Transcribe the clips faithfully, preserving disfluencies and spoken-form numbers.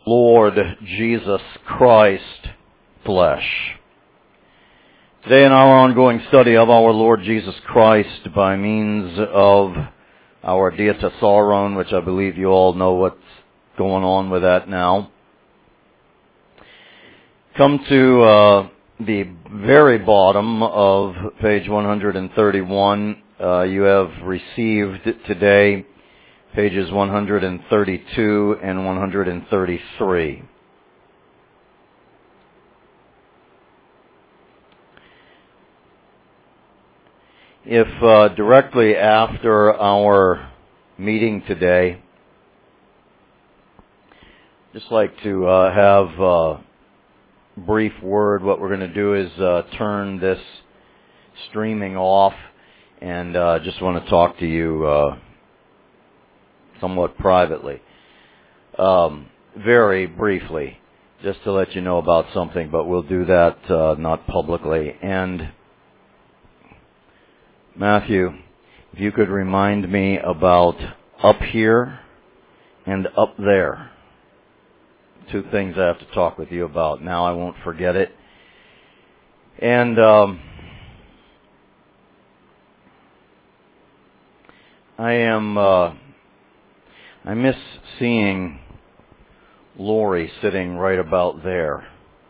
Lord Jesus Christ, flesh. Today in our ongoing study of our Lord Jesus Christ by means of our Diatessaron, which I believe you all know what's going on with that now, come to uh, the very bottom of page one hundred thirty-one. Uh, you have received today pages one hundred thirty-two and one hundred thirty-three. If uh, directly after our meeting today, just like to uh, have a brief word, what we're going to do is uh, turn this streaming off, and uh, just want to talk to you uh, somewhat privately, um, very briefly, just to let you know about something, but we'll do that uh, not publicly. And Matthew, if you could remind me about up here and up there. Two things I have to talk with you about. Now I won't forget it. And um, I am... Uh, I miss seeing Lori sitting right about there.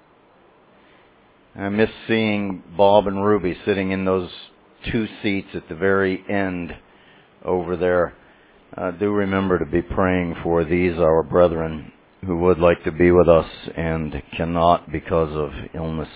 I miss seeing Bob and Ruby sitting in those two seats at the very end over there. Uh, do remember to be praying for these, our brethren, who would like to be with us and cannot because of illness.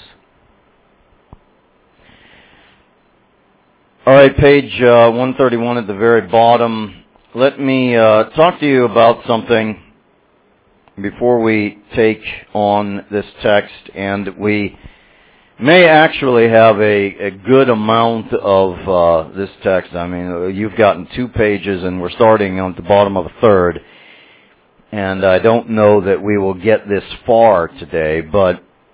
All right, page uh, one thirty-one at the very bottom. Let me uh, talk to you about something before we take on this text, and we may actually have a, a good amount of uh, this text. I mean, you've gotten two pages, and we're starting on the bottom of a third, and I don't know that we will get this far today, but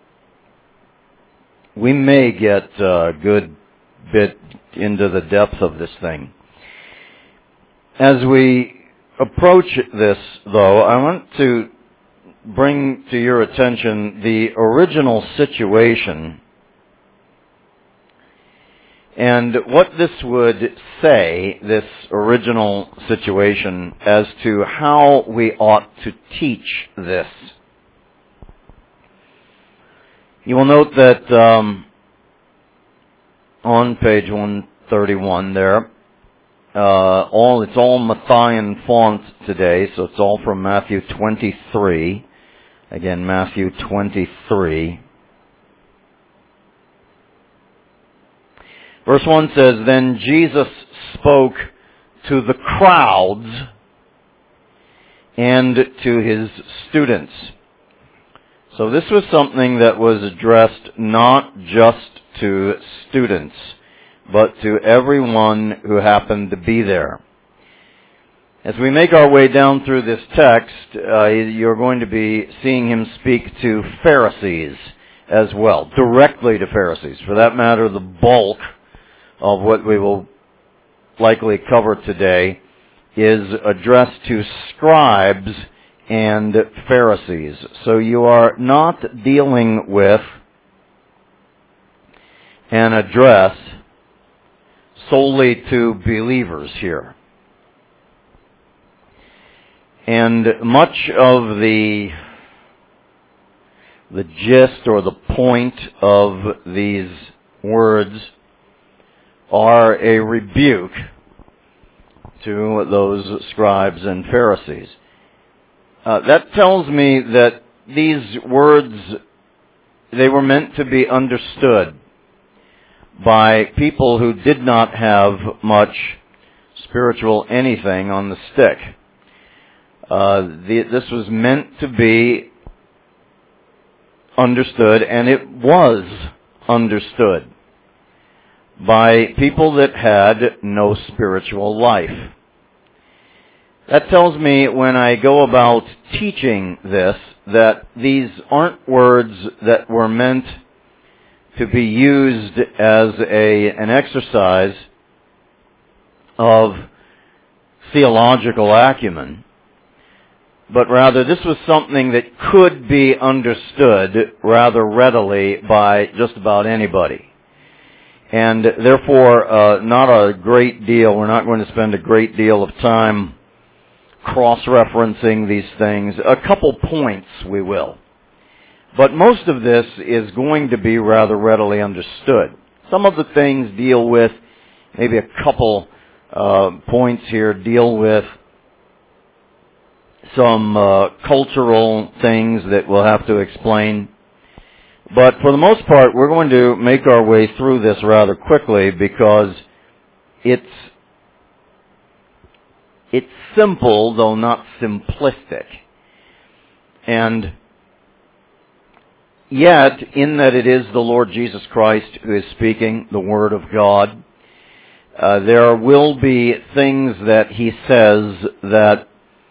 we may get a good bit into the depth of this thing. As we approach this, though, I want to bring to your attention the original situation and what this would say, this original situation, as to how we ought to teach this. You will note that um, on page one thirty-one there, Uh, all it's all Matthean font today, so it's all from Matthew twenty-three. Again, Matthew twenty-three. Verse one says, "Then Jesus spoke to the crowds and to his students." So this was something that was addressed not just to students, but to everyone who happened to be there. As we make our way down through this text, uh, you're going to be seeing him speak to Pharisees as well, directly to Pharisees. For that matter, the bulk of what we will likely cover today is addressed to scribes and Pharisees. So you are not dealing with an address solely to believers here. And much of the the gist or the point of these words are a rebuke to those scribes and Pharisees. Uh, that tells me that these words, they were meant to be understood by people who did not have much spiritual anything on the stick. Uh, the, this was meant to be understood, and it was understood by people that had no spiritual life. That tells me when I go about teaching this that these aren't words that were meant to be used as a an exercise of theological acumen, but rather this was something that could be understood rather readily by just about anybody. And therefore, uh, not a great deal, we're not going to spend a great deal of time cross-referencing these things. A couple points we will. But most of this is going to be rather readily understood. Some of the things deal with, maybe a couple uh, points here, deal with some uh, cultural things that we'll have to explain. But for the most part, we're going to make our way through this rather quickly because it's it's simple, though not simplistic. And yet, in that it is the Lord Jesus Christ who is speaking the Word of God, uh, there will be things that He says that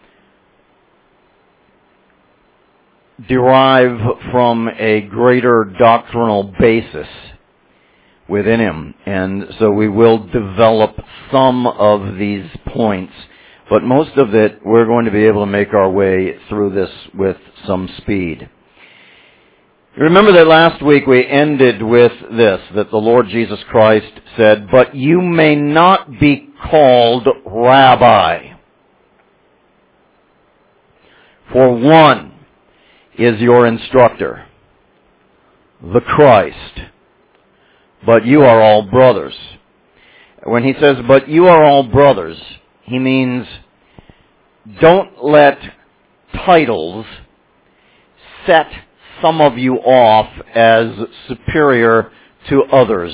derive from a greater doctrinal basis within Him. And so we will develop some of these points, but most of it we're going to be able to make our way through this with some speed. Remember that last week we ended with this, that the Lord Jesus Christ said, "But you may not be called Rabbi, for one is your instructor, the Christ, but you are all brothers." When he says, "but you are all brothers," he means don't let titles set some of you off as superior to others.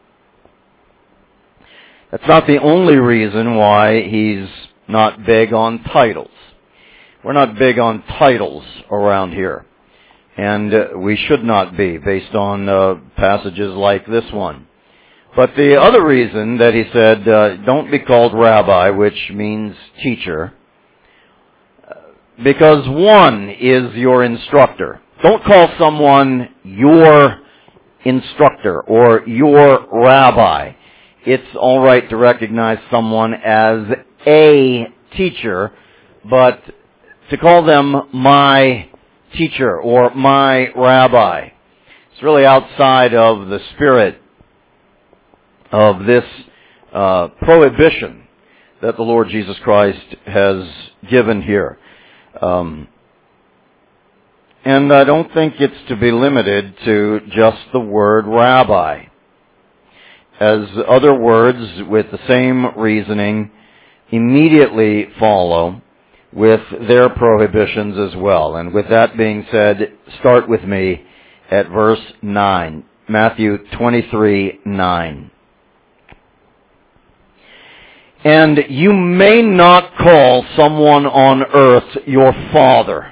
That's not the only reason why he's not big on titles. We're not big on titles around here. And uh, we should not be, based on uh, passages like this one. But the other reason that he said, uh, don't be called rabbi, which means teacher, because one is your instructor. Don't call someone your instructor or your rabbi. It's all right to recognize someone as a teacher, but to call them my teacher or my rabbi, it's really outside of the spirit of this uh, prohibition that the Lord Jesus Christ has given here. Um, and I don't think it's to be limited to just the word rabbi, as other words with the same reasoning immediately follow with their prohibitions as well. And with that being said, start with me at verse nine, Matthew twenty-three nine. "And you may not call someone on earth your father,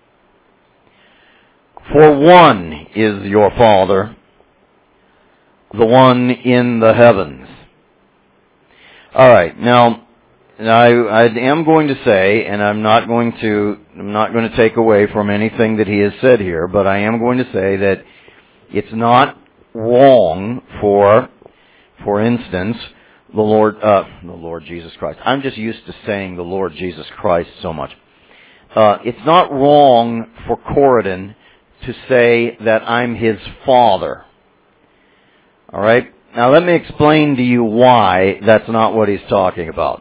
for one is your Father, the one in the heavens." All right, now I, I am going to say, and I'm not going to, I'm not going to take away from anything that he has said here, but I am going to say that it's not wrong for, for instance, the Lord, uh, the Lord Jesus Christ. I'm just used to saying the Lord Jesus Christ so much. Uh, it's not wrong for Corydon to say that I'm his father. All right? Now let me explain to you why that's not what he's talking about.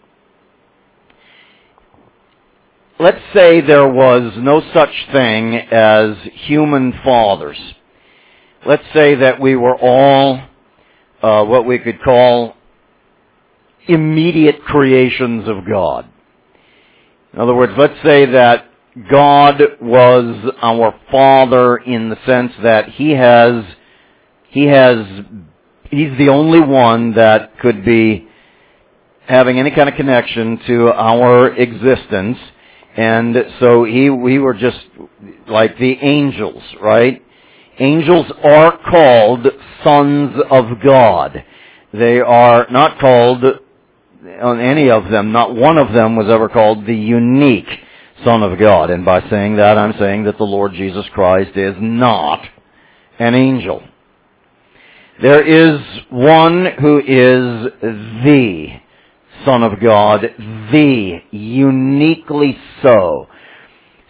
Let's say there was no such thing as human fathers. Let's say that we were all uh, what we could call immediate creations of God. In other words, let's say that God was our Father in the sense that He has, He has, He's the only one that could be having any kind of connection to our existence. And so He, we were just like the angels, right? Angels are called sons of God. They are not called, on any of them, not one of them was ever called the unique Son of God. And by saying that, I'm saying that the Lord Jesus Christ is not an angel. There is one who is the Son of God, the uniquely so,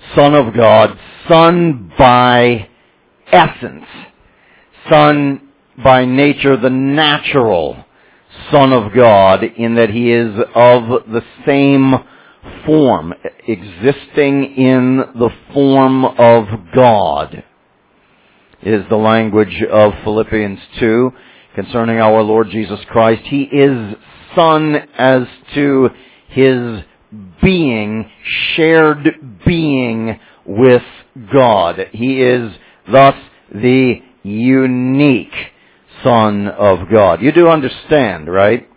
Son of God, Son by essence, Son by nature, the natural Son of God, in that he is of the same form, existing in the form of God, is the language of Philippians two concerning our Lord Jesus Christ. He is Son as to his being, shared being with God. He is thus the unique Son of God. You do understand, right?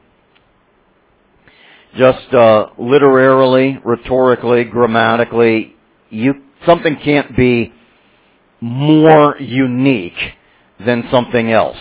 Just uh, literarily, rhetorically, grammatically, you something can't be more unique than something else.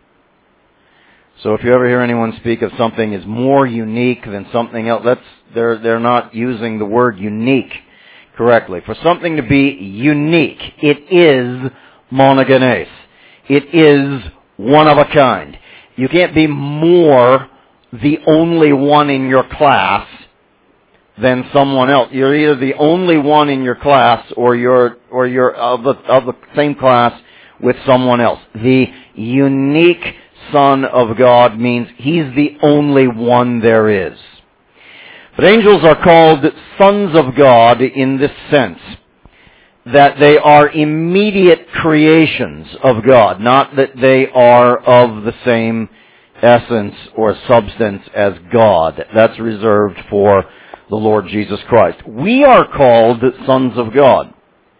So if you ever hear anyone speak of something as more unique than something else, that's they're they're not using the word unique correctly. For something to be unique, it is monogenes. It is one of a kind. You can't be more the only one in your class than someone else. You're either the only one in your class or you're or you're of the of the same class with someone else. The unique Son of God means he's the only one there is. But angels are called sons of God in this sense, that they are immediate creations of God, not that they are of the same essence or substance as God. That's reserved for the Lord Jesus Christ. We are called sons of God.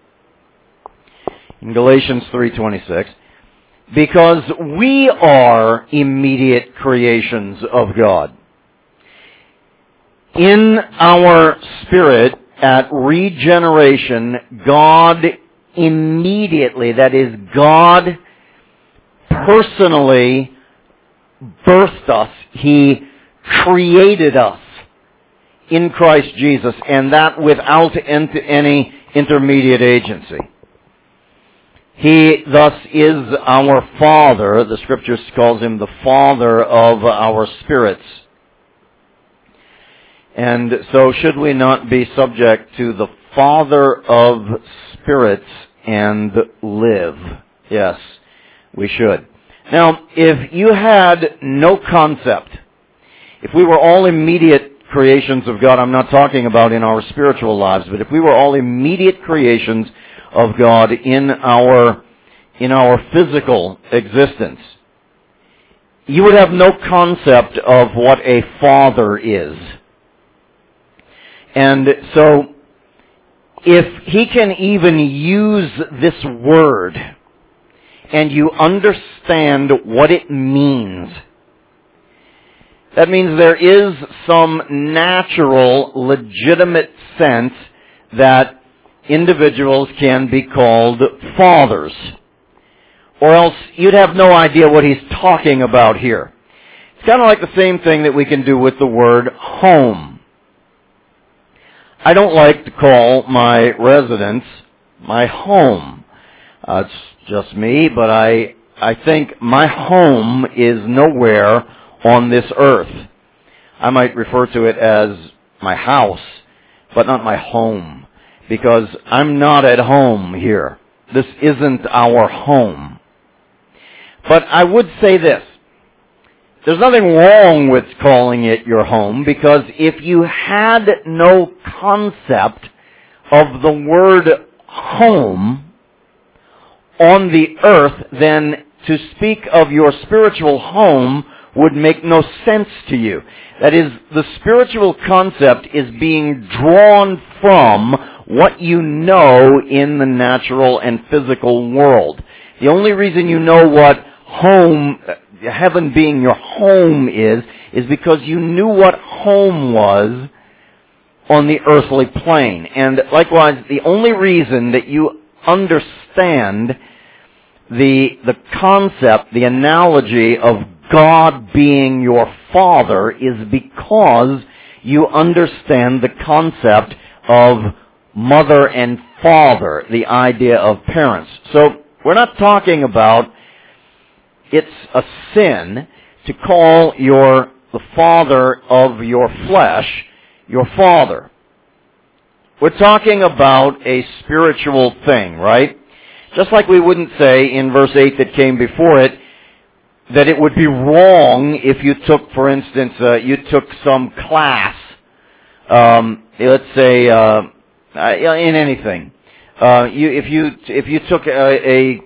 In Galatians three twenty-six, because we are immediate creations of God. In our spirit, at regeneration, God immediately, that is, God personally birthed us. He created us in Christ Jesus, and that without any intermediate agency. He thus is our Father. The Scripture calls him the Father of our spirits. And so should we not be subject to the Father of spirits and live? Yes, we should. Now, if you had no concept, if we were all immediate creations of God, I'm not talking about in our spiritual lives, but if we were all immediate creations of God in our in our physical existence, you would have no concept of what a father is. And so, if he can even use this word, and you understand what it means, that means there is some natural, legitimate sense that individuals can be called fathers. Or else you'd have no idea what he's talking about here. It's kind of like the same thing that we can do with the word home. I don't like to call my residence my home. Uh, it's just me, but I I think my home is nowhere on this earth. I might refer to it as my house, but not my home, because I'm not at home here. This isn't our home. But I would say this. There's nothing wrong with calling it your home, because if you had no concept of the word home on the earth, then to speak of your spiritual home would make no sense to you. That is, the spiritual concept is being drawn from what you know in the natural and physical world. The only reason you know what home, heaven being your home is, is because you knew what home was on the earthly plane. And likewise, the only reason that you understand the, the concept, the analogy of God being your Father is because you understand the concept of mother and father, the idea of parents. So, we're not talking about it's a sin to call your the father of your flesh your father. We're talking about a spiritual thing, right? Just like we wouldn't say in verse eight that came before it, that it would be wrong if you took, for instance, uh, you took some class, um, let's say, uh, in anything. Uh, you, if you if you took a, a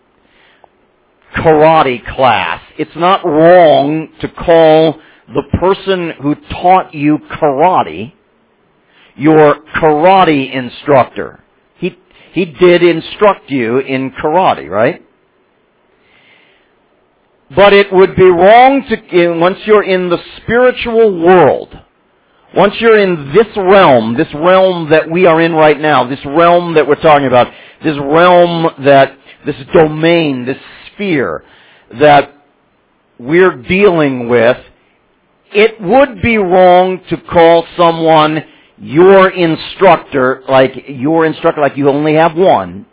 karate class, it's not wrong to call the person who taught you karate your karate instructor. He he did instruct you in karate, right? But it would be wrong to, once you're in the spiritual world, once you're in this realm, this realm that we are in right now, this realm that we're talking about, this realm that, this domain, this sphere that we're dealing with, it would be wrong to call someone your instructor, like your instructor, like you only have one.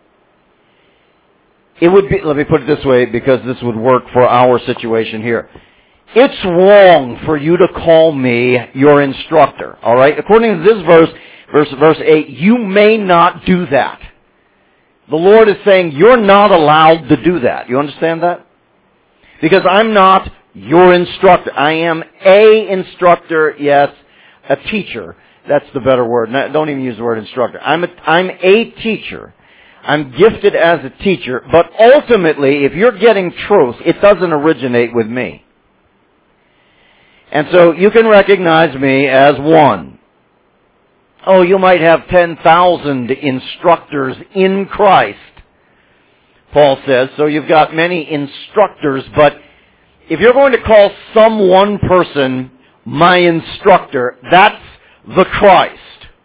It would be, let me put it this way, because this would work for our situation here. It's wrong for you to call me your instructor, all right? According to this verse, verse, verse eight, you may not do that. The Lord is saying you're not allowed to do that. You understand that? Because I'm not your instructor. I am a instructor, yes, a teacher. That's the better word. Don't even use the word instructor. I'm a, I'm a teacher. I'm gifted as a teacher, but ultimately, if you're getting truth, it doesn't originate with me. And so you can recognize me as one. Oh, you might have ten thousand instructors in Christ, Paul says. So you've got many instructors, but if you're going to call some one person my instructor, that's the Christ.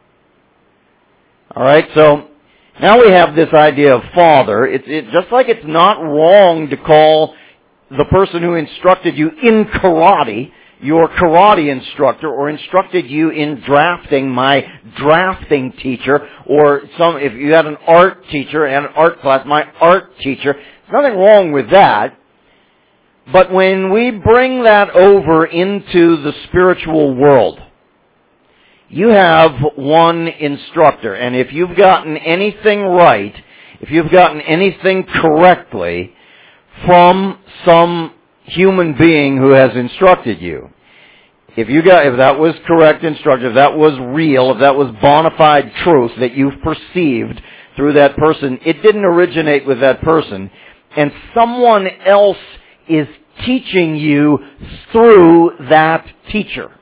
All right, so now we have this idea of father. It's it, just like it's not wrong to call the person who instructed you in karate your karate instructor, or instructed you in drafting, my drafting teacher, or some, if you had an art teacher and an art class, my art teacher. There's nothing wrong with that. But when we bring that over into the spiritual world, you have one instructor, and if you've gotten anything right, if you've gotten anything correctly from some human being who has instructed you, if you got, if that was correct instruction, if that was real, if that was bona fide truth that you've perceived through that person, it didn't originate with that person, and someone else is teaching you through that teacher.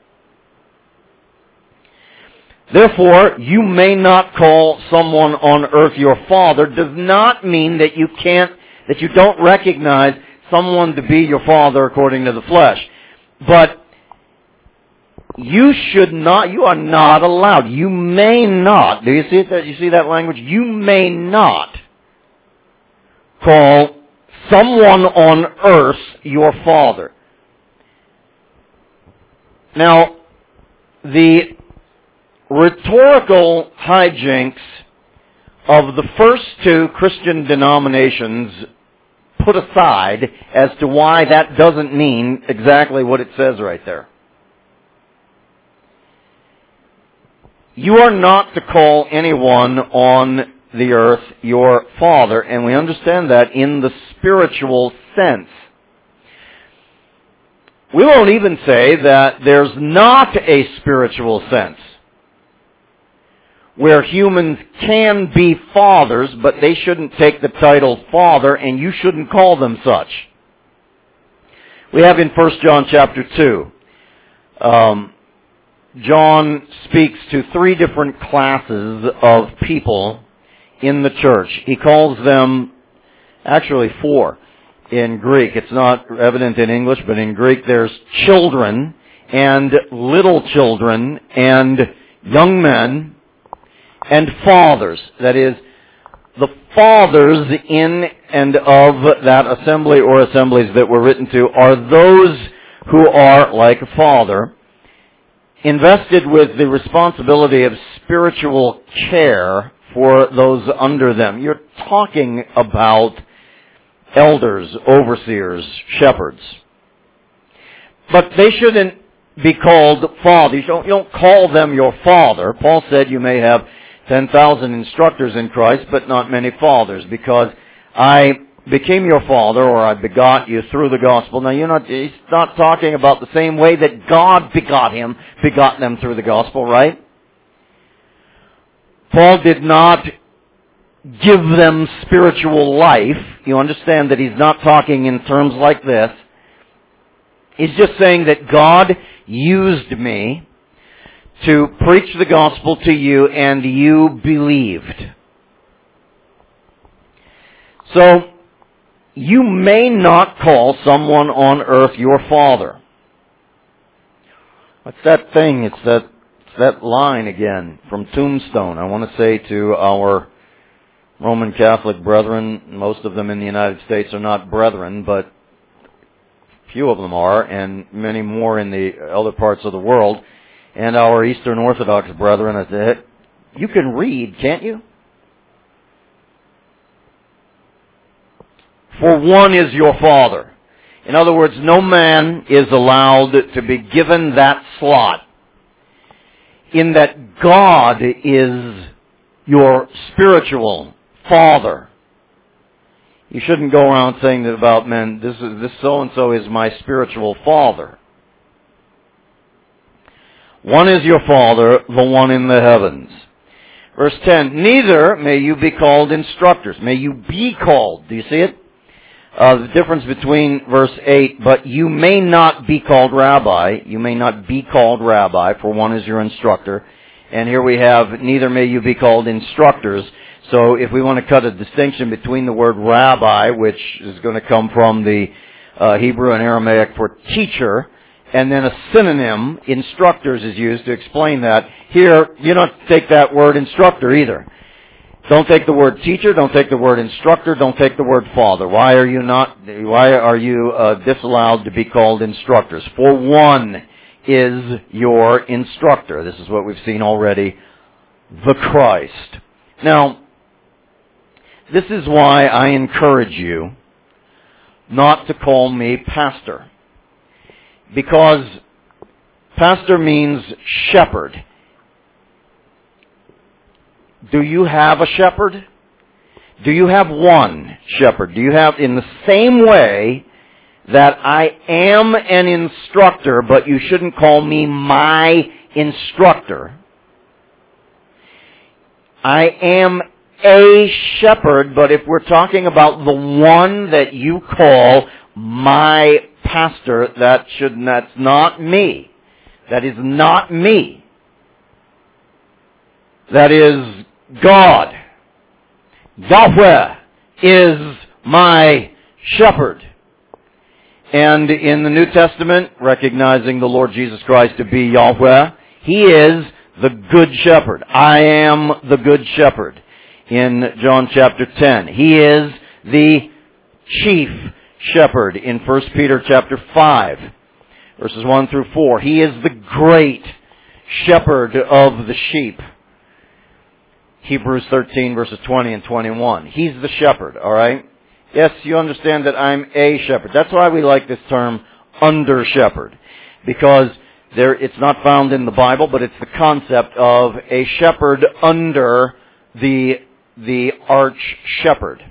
Therefore, you may not call someone on earth your father. Does not mean that you can't, that you don't recognize someone to be your father according to the flesh. But you should not, you are not allowed. You may not, do you see it? You see that language? You may not call someone on earth your father. Now, the rhetorical hijinks of the first two Christian denominations put aside as to why that doesn't mean exactly what it says right there. You are not to call anyone on the earth your father, and we understand that in the spiritual sense. We won't even say that there's not a spiritual sense where humans can be fathers, but they shouldn't take the title father, and you shouldn't call them such. We have in First John chapter two, um, John speaks to three different classes of people in the church. He calls them, actually four in Greek. It's not evident in English, but in Greek there's children and little children and young men and fathers. That is, the fathers in and of that assembly or assemblies that we're written to are those who are, like a father, invested with the responsibility of spiritual care for those under them. You're talking about elders, overseers, shepherds. But they shouldn't be called father. You don't, you don't call them your father. Paul said you may have ten thousand instructors in Christ, but not many fathers, because I became your father, or I begot you through the gospel. Now, you're not, he's not talking about the same way that God begot him, begot them through the gospel, right? Paul did not give them spiritual life. You understand that he's not talking in terms like this. He's just saying that God used me to preach the gospel to you, and you believed. So, you may not call someone on earth your father. What's that thing? It's that, it's that line again from Tombstone. I want to say to our Roman Catholic brethren, most of them in the United States are not brethren, but few of them are, and many more in the other parts of the world. And our Eastern Orthodox brethren, I said, you can read, can't you? For one is your father. In other words, no man is allowed to be given that slot, in that God is your spiritual father. You shouldn't go around saying that about men, this is this so-and-so is my spiritual father. One is your father, the one in the heavens. Verse ten, neither may you be called instructors. May you be called. Do you see it? Uh, the difference between verse eight, but you may not be called rabbi. You may not be called rabbi, for one is your instructor. And here we have, neither may you be called instructors. So if we want to cut a distinction between the word rabbi, which is going to come from the uh, Hebrew and Aramaic for teacher, and then a synonym, instructors, is used to explain that. Here, you don't take that word instructor either. Don't take the word teacher, don't take the word instructor, don't take the word father. Why are you not, why are you uh, disallowed to be called instructors? For one is your instructor. This is what we've seen already, the Christ. Now, this is why I encourage you not to call me pastor. Because pastor means shepherd. Do you have a shepherd? Do you have one shepherd? Do you have, in the same way that I am an instructor, but you shouldn't call me my instructor. I am a shepherd, but if we're talking about the one that you call my pastor, that should, that's not me. That is not me. That is God. Yahweh is my shepherd. And in the New Testament, recognizing the Lord Jesus Christ to be Yahweh, He is the Good Shepherd. I am the Good Shepherd. In John chapter ten, He is the Chief Shepherd. In First Peter chapter five, verses one through four, He is the Great Shepherd of the sheep. Hebrews thirteen, verses twenty and twenty-one. He's the shepherd, all right? Yes, you understand that I'm a shepherd. That's why we like this term, under shepherd. Because there, it's not found in the Bible, but it's the concept of a shepherd under the, the arch shepherd.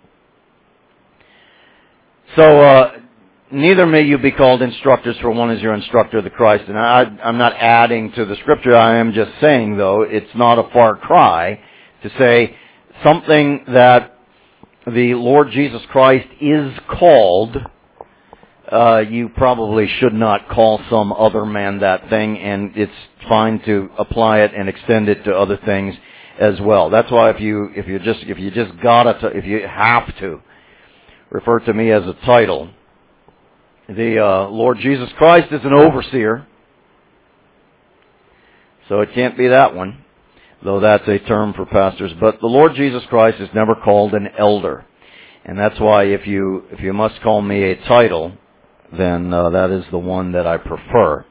So, uh, neither may you be called instructors, for one is your instructor, the Christ. And I, I'm not adding to the scripture. I am just saying, though, it's not a far cry to say something that the Lord Jesus Christ is called. Uh, you probably should not call some other man that thing, and it's fine to apply it and extend it to other things as well. That's why if you if you just if you just gotta if you have to refer to me as a title, the uh, Lord Jesus Christ is an overseer, so it can't be that one, though that's a term for pastors. But the Lord Jesus Christ is never called an elder, and that's why if you if you must call me a title, then uh, that is the one that I prefer.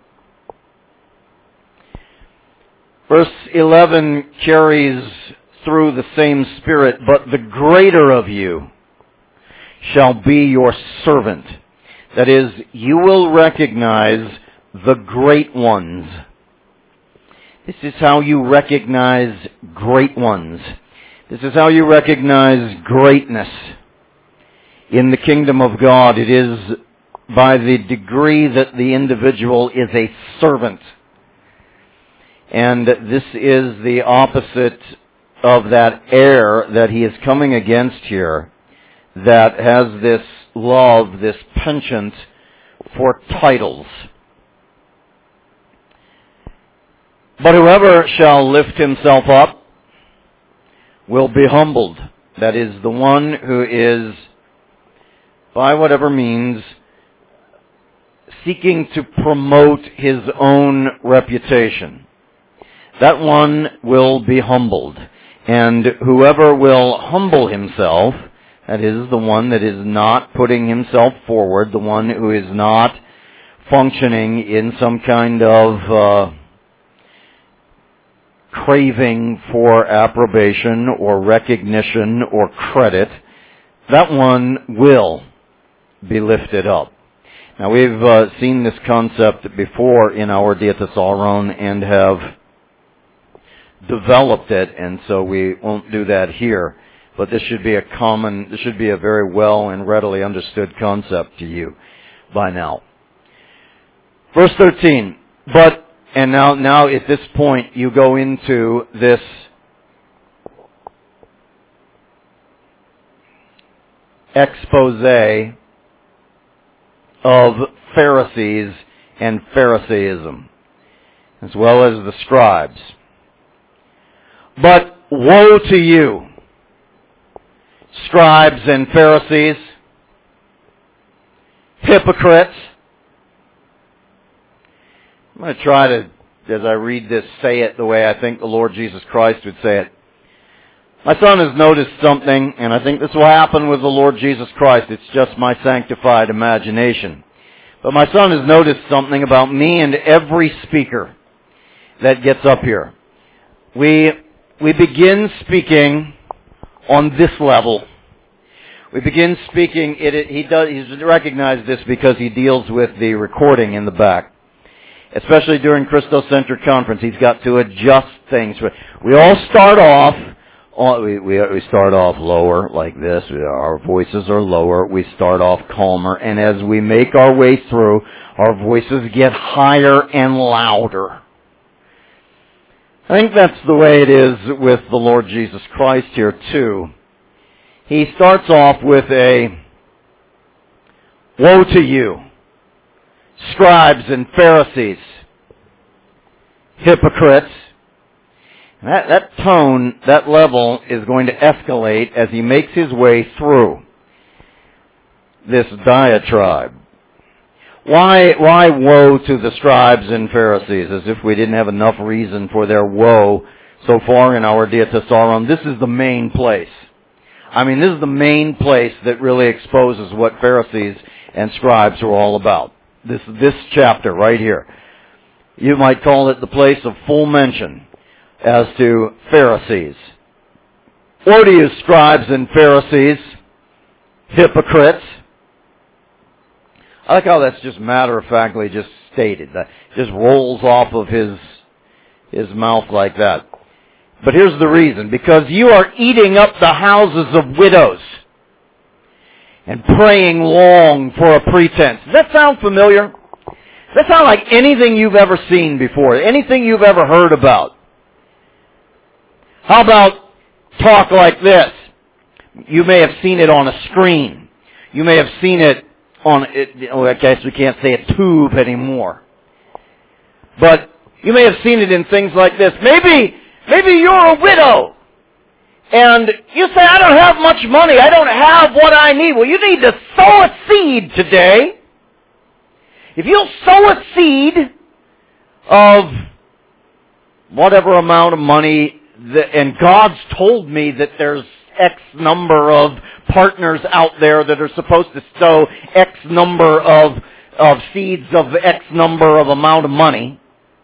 Verse eleven carries through the same spirit, but the greater of you shall be your servant. That is, you will recognize the great ones. This is how you recognize great ones. This is how you recognize greatness in the kingdom of God. It is by the degree that the individual is a servant. And this is the opposite of that error that he is coming against here, that has this love, this penchant for titles. But whoever shall lift himself up will be humbled. That is, the one who is, by whatever means, seeking to promote his own reputation. That one will be humbled. And whoever will humble himself, that is, the one that is not putting himself forward, the one who is not functioning in some kind of uh, craving for approbation or recognition or credit, that one will be lifted up. Now, we've uh, seen this concept before in our Diatessaron and have developed it, and so we won't do that here. But this should be a common, this should be a very well and readily understood concept to you by now. Verse thirteen, but, and now, now at this point you go into this expose of Pharisees and Pharisaism, as well as the scribes. But woe to you, scribes and Pharisees, hypocrites. I'm going to try to, as I read this, say it the way I think the Lord Jesus Christ would say it. My son has noticed something, and I think this will happen with the Lord Jesus Christ. It's just my sanctified imagination. But my son has noticed something about me and every speaker that gets up here. We, we begin speaking on this level. We begin speaking, it, it, he does, he's recognized this because he deals with the recording in the back. Especially during Christocentric Conference, he's got to adjust things. We all start off, we, we, we start off lower like this. Our voices are lower. We start off calmer. And as we make our way through, our voices get higher and louder. I think that's the way it is with the Lord Jesus Christ here too. He starts off with a, woe to you, scribes and Pharisees, hypocrites. That, that tone, that level is going to escalate as he makes his way through this diatribe. Why, why woe to the scribes and Pharisees, as if we didn't have enough reason for their woe so far in our Diatessaron. This is the main place. I mean, this is the main place that really exposes what Pharisees and scribes are all about. This, this chapter right here. You might call it the place of full mention as to Pharisees. Woe to you, scribes and Pharisees, hypocrites. I like how that's just matter-of-factly just stated. That just rolls off of his, his mouth like that. But here's the reason. Because you are eating up the houses of widows and praying long for a pretense. Does that sound familiar? Does that sound like anything you've ever seen before? Anything you've ever heard about? How about talk like this? You may have seen it on a screen. You may have seen it on, oh, I guess we can't say a tube anymore. But you may have seen it in things like this. Maybe, maybe you're a widow. And you say, I don't have much money. I don't have what I need. Well, you need to sow a seed today. If you'll sow a seed of whatever amount of money, that, and God's told me that there's X number of partners out there that are supposed to sow X number of, of seeds of X number of amount of money.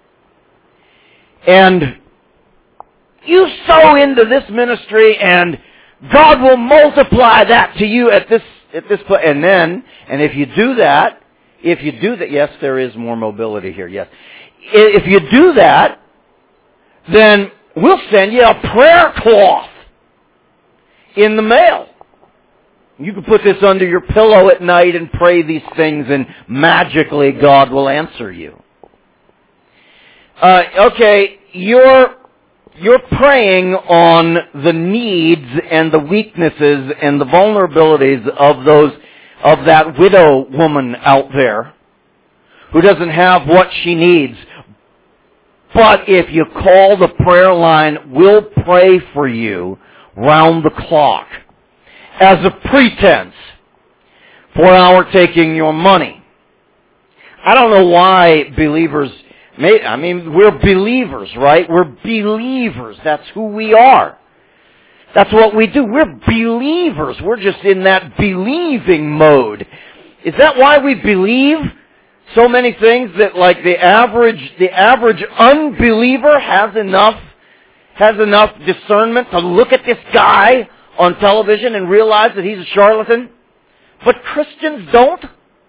And you sow into this ministry and God will multiply that to you at this, at this place. And then, and if you do that, If you do that, yes, there is more mobility here, yes. If you do that, then we'll send you a prayer cloth in the mail. You can put this under your pillow at night and pray these things, and magically God will answer you. Uh, okay, you're, you're preying on the needs and the weaknesses and the vulnerabilities of those, of that widow woman out there who doesn't have what she needs. But if you call the prayer line, we'll pray for you round the clock as a pretense for our taking your money. I don't know why believers, may, I mean, we're believers, right? We're believers. That's who we are. That's what we do. We're believers. We're just in that believing mode. Is that why we believe so many things that, like, the average, the average unbeliever has enough, has enough discernment to look at this guy on television and realize that he's a charlatan? But Christians don't.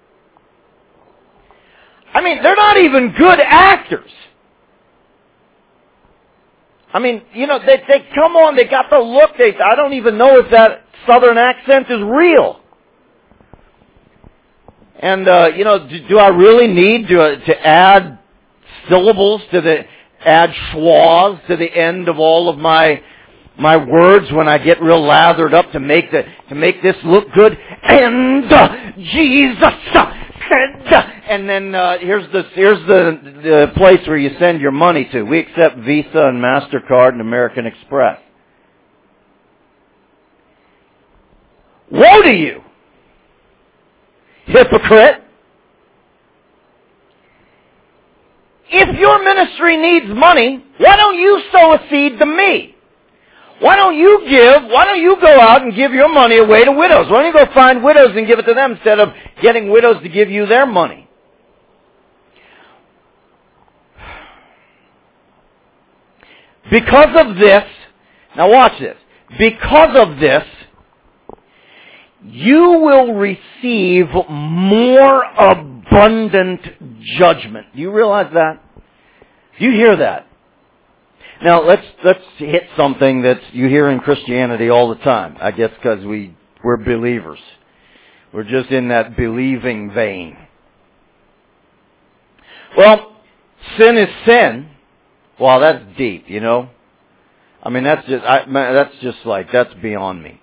I mean, they're not even good actors. I mean, you know, they, they come on, they got the look, they, I don't even know if that southern accent is real. And, uh, you know, do, do I really need to, uh, to add syllables to the, add schwas to the end of all of my, my words when I get real lathered up to make the, to make this look good? And, uh, Jesus, uh, and, uh, and then, uh, here's the, here's the, the place where you send your money to. We accept Visa and MasterCard and American Express. Woe to you, hypocrite! If your ministry needs money, why don't you sow a seed to me? Why don't you give, why don't you go out and give your money away to widows? Why don't you go find widows and give it to them instead of getting widows to give you their money? Because of this, now watch this, because of this, you will receive more abundant judgment. Do you realize that? Do you hear that? Now let's let's hit something that you hear in Christianity all the time. I guess because we we're believers. We're just in that believing vein. Well, sin is sin. Wow, that's deep, you know. I mean, that's just I, that's just like that's beyond me.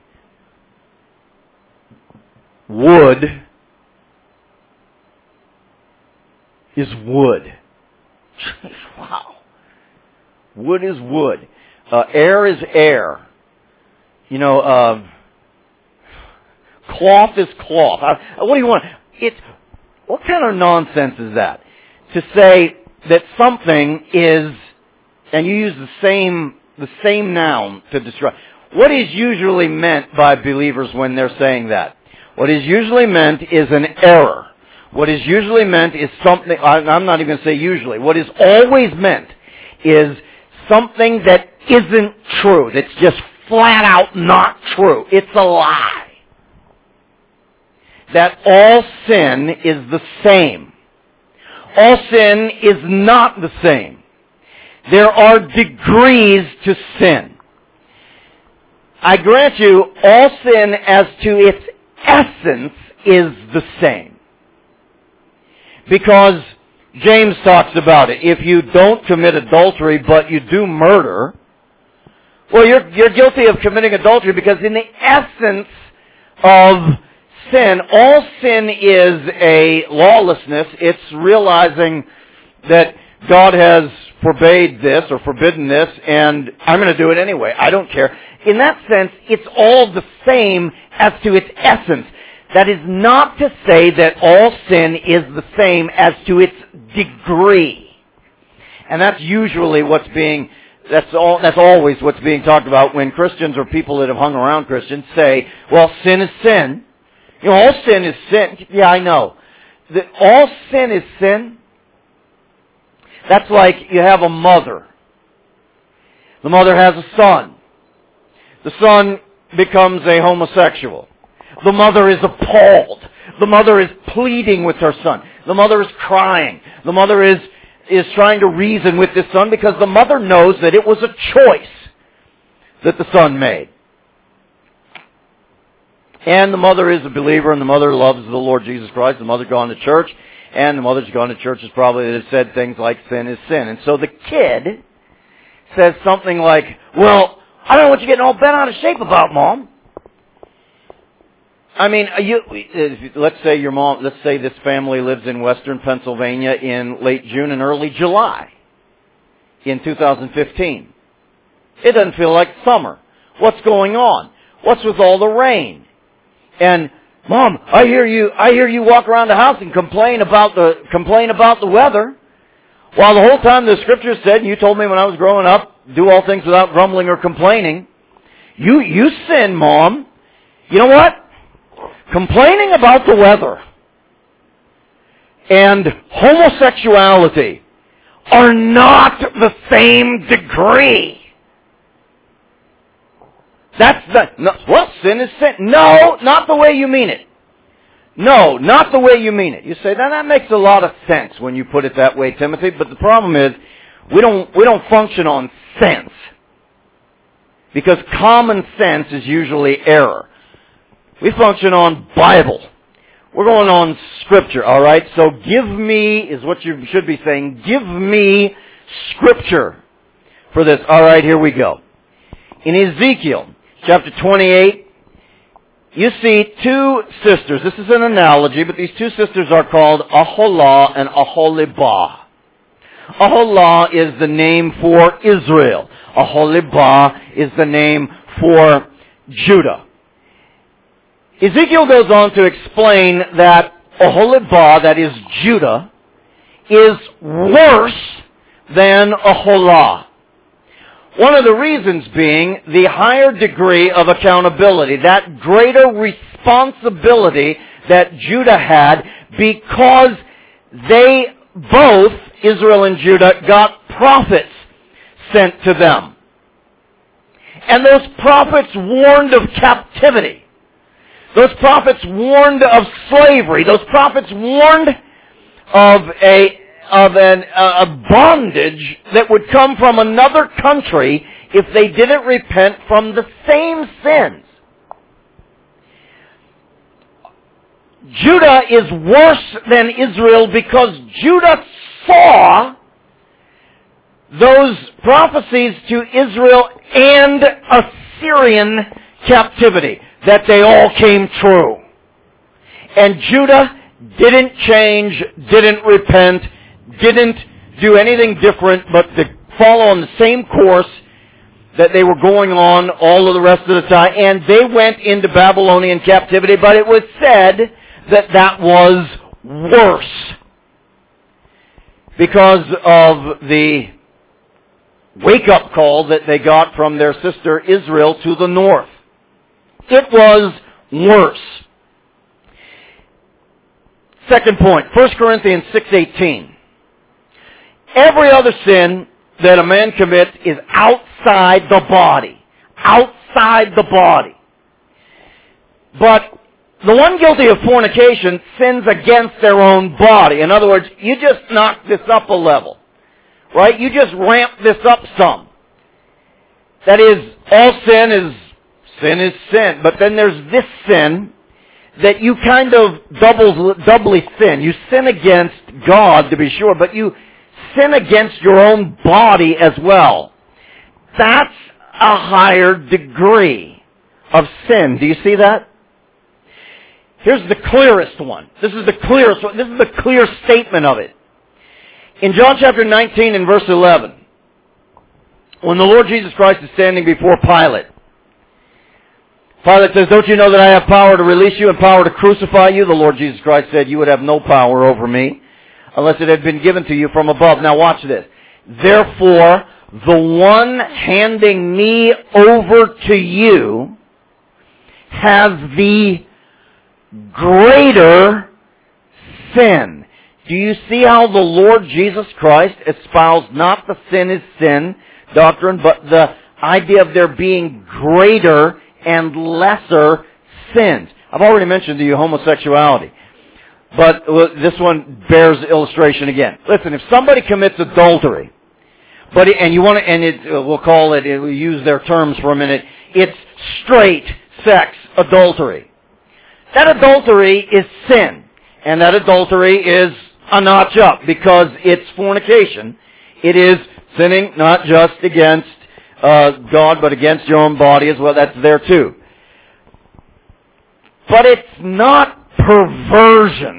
Wood is wood. Wow. Wood is wood. Uh, air is air. You know, uh, cloth is cloth. I, what do you want? It's, what kind of nonsense is that? To say that something is, and you use the same, the same noun to describe. What is usually meant by believers when they're saying that? What is usually meant is an error. What is usually meant is something, I'm not even going to say usually. What is always meant is something that isn't true. That's just flat out not true. It's a lie. That all sin is the same. All sin is not the same. There are degrees to sin. I grant you, all sin as to its essence is the same. Because James talks about it. If you don't commit adultery, but you do murder, well, you're, you're guilty of committing adultery, because in the essence of sin, all sin is a lawlessness. It's realizing that God has forbade this or forbidden this, and I'm going to do it anyway. I don't care. In that sense, it's all the same as to its essence. That is not to say that all sin is the same as to its degree. And that's usually what's being, that's all, that's always what's being talked about when Christians or people that have hung around Christians say, well, sin is sin. You know, all sin is sin. Yeah, I know. That all sin is sin. That's like you have a mother. The mother has a son. The son becomes a homosexual. The mother is appalled. The mother is pleading with her son. The mother is crying. The mother is, is trying to reason with this son because the mother knows that it was a choice that the son made. And the mother is a believer, and the mother loves the Lord Jesus Christ. The mother's gone to church, and the mother's gone to churches probably that have said things like sin is sin. And so the kid says something like, well, I don't know what you're getting all bent out of shape about, Mom. I mean, you, let's say your mom, let's say this family lives in western Pennsylvania in late June and early July in two thousand fifteen. It doesn't feel like summer. What's going on? What's with all the rain? And Mom, I hear you, I hear you walk around the house and complain about the, complain about the weather. While the whole time the scripture said, you told me when I was growing up, do all things without grumbling or complaining. You, you sin, Mom. You know what? Complaining about the weather and homosexuality are not the same degree. That's the, no, well, sin is sin. No, not the way you mean it. No, not the way you mean it. You say, now that makes a lot of sense when you put it that way, Timothy, but the problem is, we don't, we don't function on sense. Because common sense is usually error. We function on Bible. We're going on Scripture, alright? So give me, is what you should be saying, give me Scripture for this. Alright, here we go. In Ezekiel, chapter twenty-eight, you see two sisters. This is an analogy, but these two sisters are called Aholah and Aholibah. Aholah is the name for Israel. Aholibah is the name for Judah. Ezekiel goes on to explain that Aholibah, that is Judah, is worse than Aholah. One of the reasons being the higher degree of accountability, that greater responsibility that Judah had because they both, Israel and Judah, got prophets sent to them. And those prophets warned of captivity. Those prophets warned of slavery. Those prophets warned of a of an uh, a bondage that would come from another country if they didn't repent from the same sins. Judah is worse than Israel because Judah saw those prophecies to Israel and Assyrian captivity, that they all came true. And Judah didn't change, didn't repent, didn't do anything different but to follow on the same course that they were going on all of the rest of the time. And they went into Babylonian captivity, but it was said that that was worse because of the wake-up call that they got from their sister Israel to the north. It was worse. Second point, First Corinthians six eighteen. Every other sin that a man commits is outside the body. Outside the body. But the one guilty of fornication sins against their own body. In other words, you just knock this up a level. Right? You just ramp this up some. That is, all sin is, sin is sin. But then there's this sin that you kind of double, doubly sin. You sin against God, to be sure, but you sin against your own body as well. That's a higher degree of sin. Do you see that? Here's the clearest one. This is the clearest one. This is the clear statement of it. In John chapter nineteen and verse eleven, when the Lord Jesus Christ is standing before Pilate, Pilate says, don't you know that I have power to release you and power to crucify you? The Lord Jesus Christ said, you would have no power over me unless it had been given to you from above. Now watch this. Therefore, the one handing me over to you has the greater sin. Do you see how the Lord Jesus Christ espoused not the sin is sin doctrine, but the idea of there being greater and lesser sins? I've already mentioned to you homosexuality. But this one bears illustration again. Listen, if somebody commits adultery, but and you want to, and it, we'll call it, we'll use their terms for a minute, it's straight sex adultery. That adultery is sin. And that adultery is a notch up because it's fornication. It is sinning not just against uh, God, but against your own body as well. That's there too. But it's not perversion.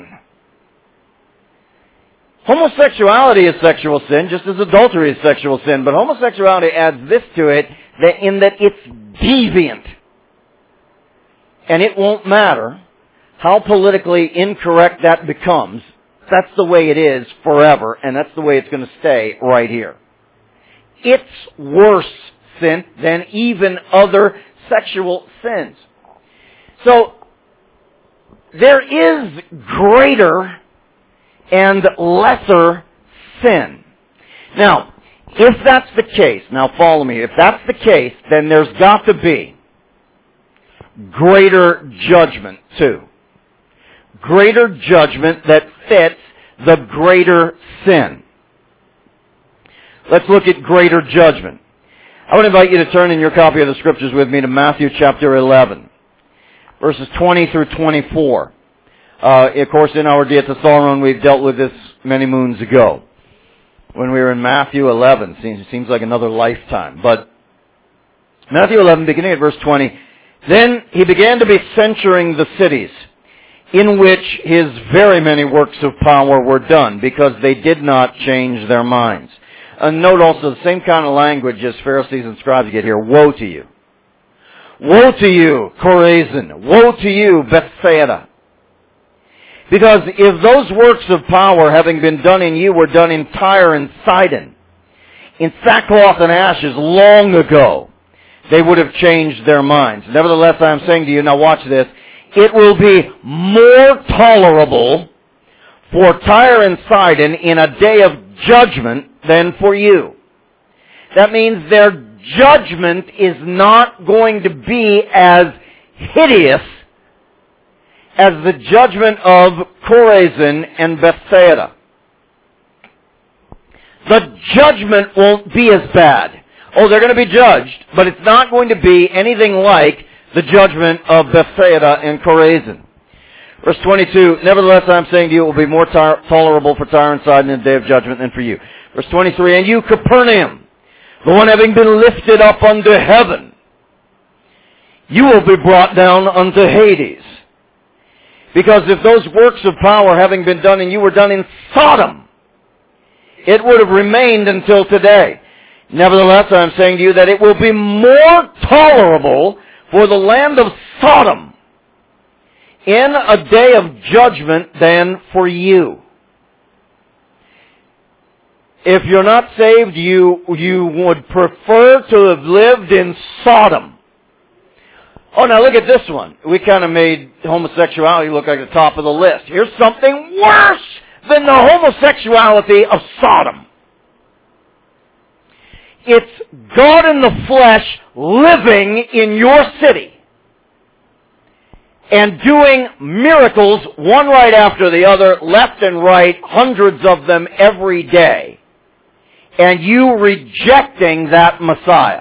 Homosexuality is sexual sin, just as adultery is sexual sin. But homosexuality adds this to it, that in that it's deviant. And it won't matter how politically incorrect that becomes. That's the way it is forever, and that's the way it's going to stay right here. It's worse sin than even other sexual sins. So, there is greater and lesser sin. Now, if that's the case, now follow me, if that's the case, then there's got to be greater judgment too. Greater judgment that fits the greater sin. Let's look at greater judgment. I would invite you to turn in your copy of the Scriptures with me to Matthew chapter eleven, verses twenty through twenty-four. Uh, of course, in our Dia Thesauron, we've dealt with this many moons ago. When we were in Matthew eleven, seems, seems like another lifetime. But Matthew eleven, beginning at verse twenty, then he began to be censuring the cities in which his very many works of power were done, because they did not change their minds. And note also the same kind of language as Pharisees and scribes get here. Woe to you. Woe to you, Chorazin. Woe to you, Bethsaida. Because if those works of power, having been done in you, were done in Tyre and Sidon, in sackcloth and ashes long ago, they would have changed their minds. Nevertheless, I am saying to you, now watch this, it will be more tolerable for Tyre and Sidon in a day of judgment than for you. That means their judgment is not going to be as hideous as the judgment of Chorazin and Bethsaida. The judgment won't be as bad. Oh, they're going to be judged, but it's not going to be anything like the judgment of Bethsaida and Chorazin. Verse twenty-two, nevertheless I am saying to you, it will be more tar- tolerable for Tyre and Sidon in the day of judgment than for you. Verse twenty-three, and you, Capernaum, the one having been lifted up unto heaven, you will be brought down unto Hades. Because if those works of power having been done in you were done in Sodom, it would have remained until today. Nevertheless, I am saying to you that it will be more tolerable for the land of Sodom in a day of judgment than for you. If you're not saved, you, you would prefer to have lived in Sodom. Oh, now look at this one. We kind of made homosexuality look like the top of the list. Here's something worse than the homosexuality of Sodom. It's God in the flesh living in your city and doing miracles one right after the other, left and right, hundreds of them every day, and you rejecting that Messiah.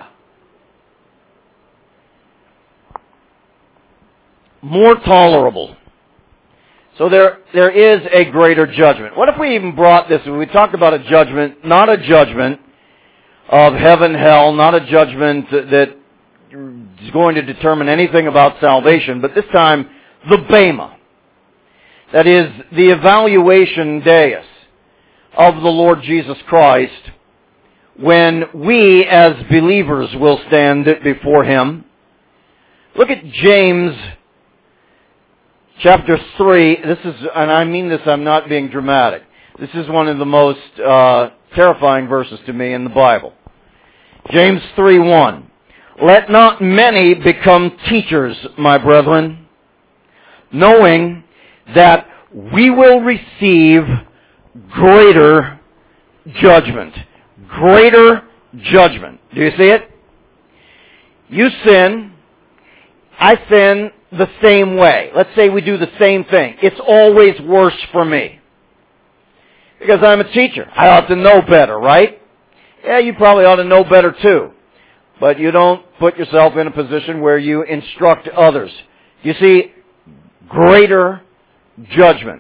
More tolerable. So there, there is a greater judgment. What if we even brought this, we talked about a judgment, not a judgment of heaven, hell, not a judgment that is going to determine anything about salvation, but this time, the Bema. That is, the evaluation dais of the Lord Jesus Christ, when we as believers will stand before Him. Look at James chapter three. This is, and I mean this, I'm not being dramatic. This is one of the most uh, terrifying verses to me in the Bible. James three one. Let not many become teachers, my brethren, knowing that we will receive greater judgment. Greater judgment. Do you see it? You sin. I sin. the same way. Let's say we do the same thing. It's always worse for me. Because I'm a teacher. I ought to know better, right? Yeah, you probably ought to know better too. But you don't put yourself in a position where you instruct others. You see, greater judgment.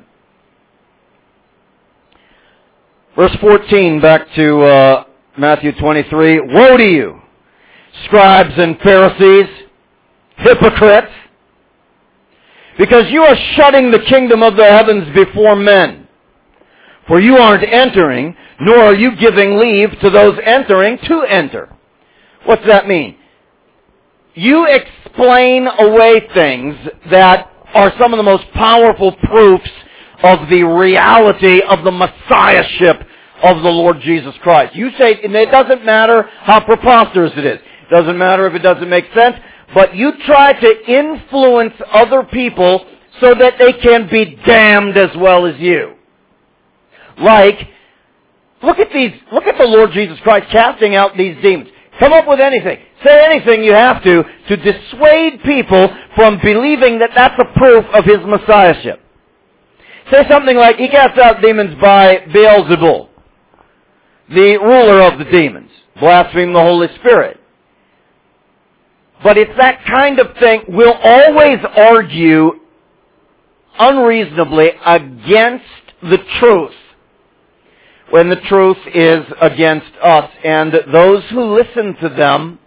Verse fourteen, back to uh, Matthew twenty-three. Woe to you, scribes and Pharisees, hypocrites, because you are shutting the kingdom of the heavens before men. For you aren't entering, nor are you giving leave to those entering to enter. What's that mean? You explain away things that are some of the most powerful proofs of the reality of the Messiahship of the Lord Jesus Christ. You say, and it doesn't matter how preposterous it is. It doesn't matter if it doesn't make sense. But you try to influence other people so that they can be damned as well as you. Like, look at these, look at the Lord Jesus Christ casting out these demons. Come up with anything. Say anything you have to to dissuade people from believing that that's a proof of his Messiahship. Say something like, he casts out demons by Beelzebul, the ruler of the demons. Blaspheme the Holy Spirit. But it's that kind of thing. We'll always argue unreasonably against the truth when the truth is against us. And those who listen to them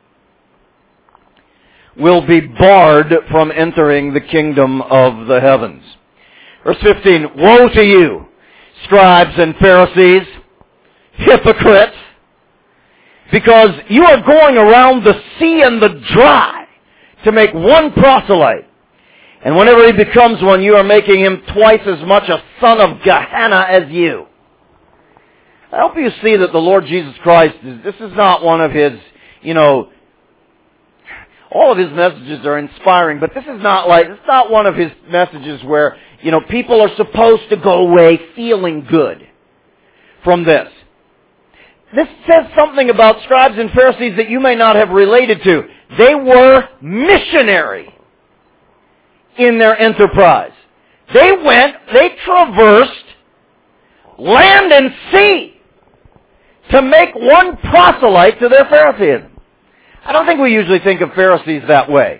will be barred from entering the kingdom of the heavens. Verse fifteen, woe to you, scribes and Pharisees, hypocrites, because you are going around the sea and the dry to make one proselyte. And whenever he becomes one, you are making him twice as much a son of Gehenna as you. I hope you see that the Lord Jesus Christ, is, this is not one of his, you know, all of his messages are inspiring, but this is not like, it's not one of his messages where, you know, people are supposed to go away feeling good from this. This says something about scribes and Pharisees that you may not have related to. They were missionary in their enterprise. They went, they traversed land and sea to make one proselyte to their Phariseeism. I don't think we usually think of Pharisees that way.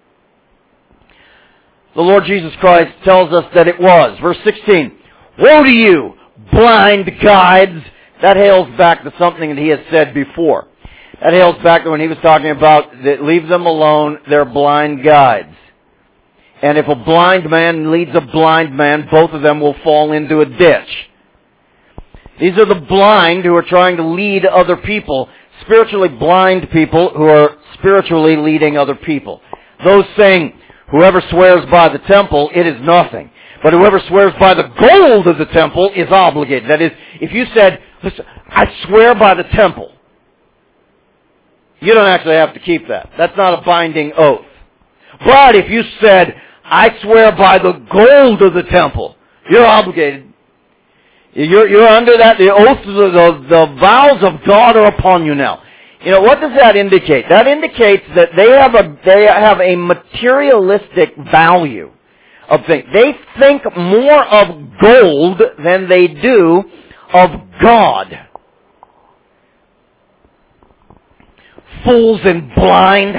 The Lord Jesus Christ tells us that it was. Verse sixteen, woe to you, blind guides. That hails back to something that he has said before. That hails back to when he was talking about that leave them alone, they're blind guides. And if a blind man leads a blind man, both of them will fall into a ditch. These are the blind who are trying to lead other people, spiritually blind people who are spiritually leading other people. Those saying, whoever swears by the temple, it is nothing. But whoever swears by the gold of the temple is obligated. That is, if you said, listen, I swear by the temple, you don't actually have to keep that. That's not a binding oath. But if you said, I swear by the gold of the temple, you're obligated. You're, you're under that. The oaths, the, the, the vows of God are upon you now. You know, what does that indicate? That indicates that they have a, they have a materialistic value of things. They think more of gold than they do of God. Fools and blind.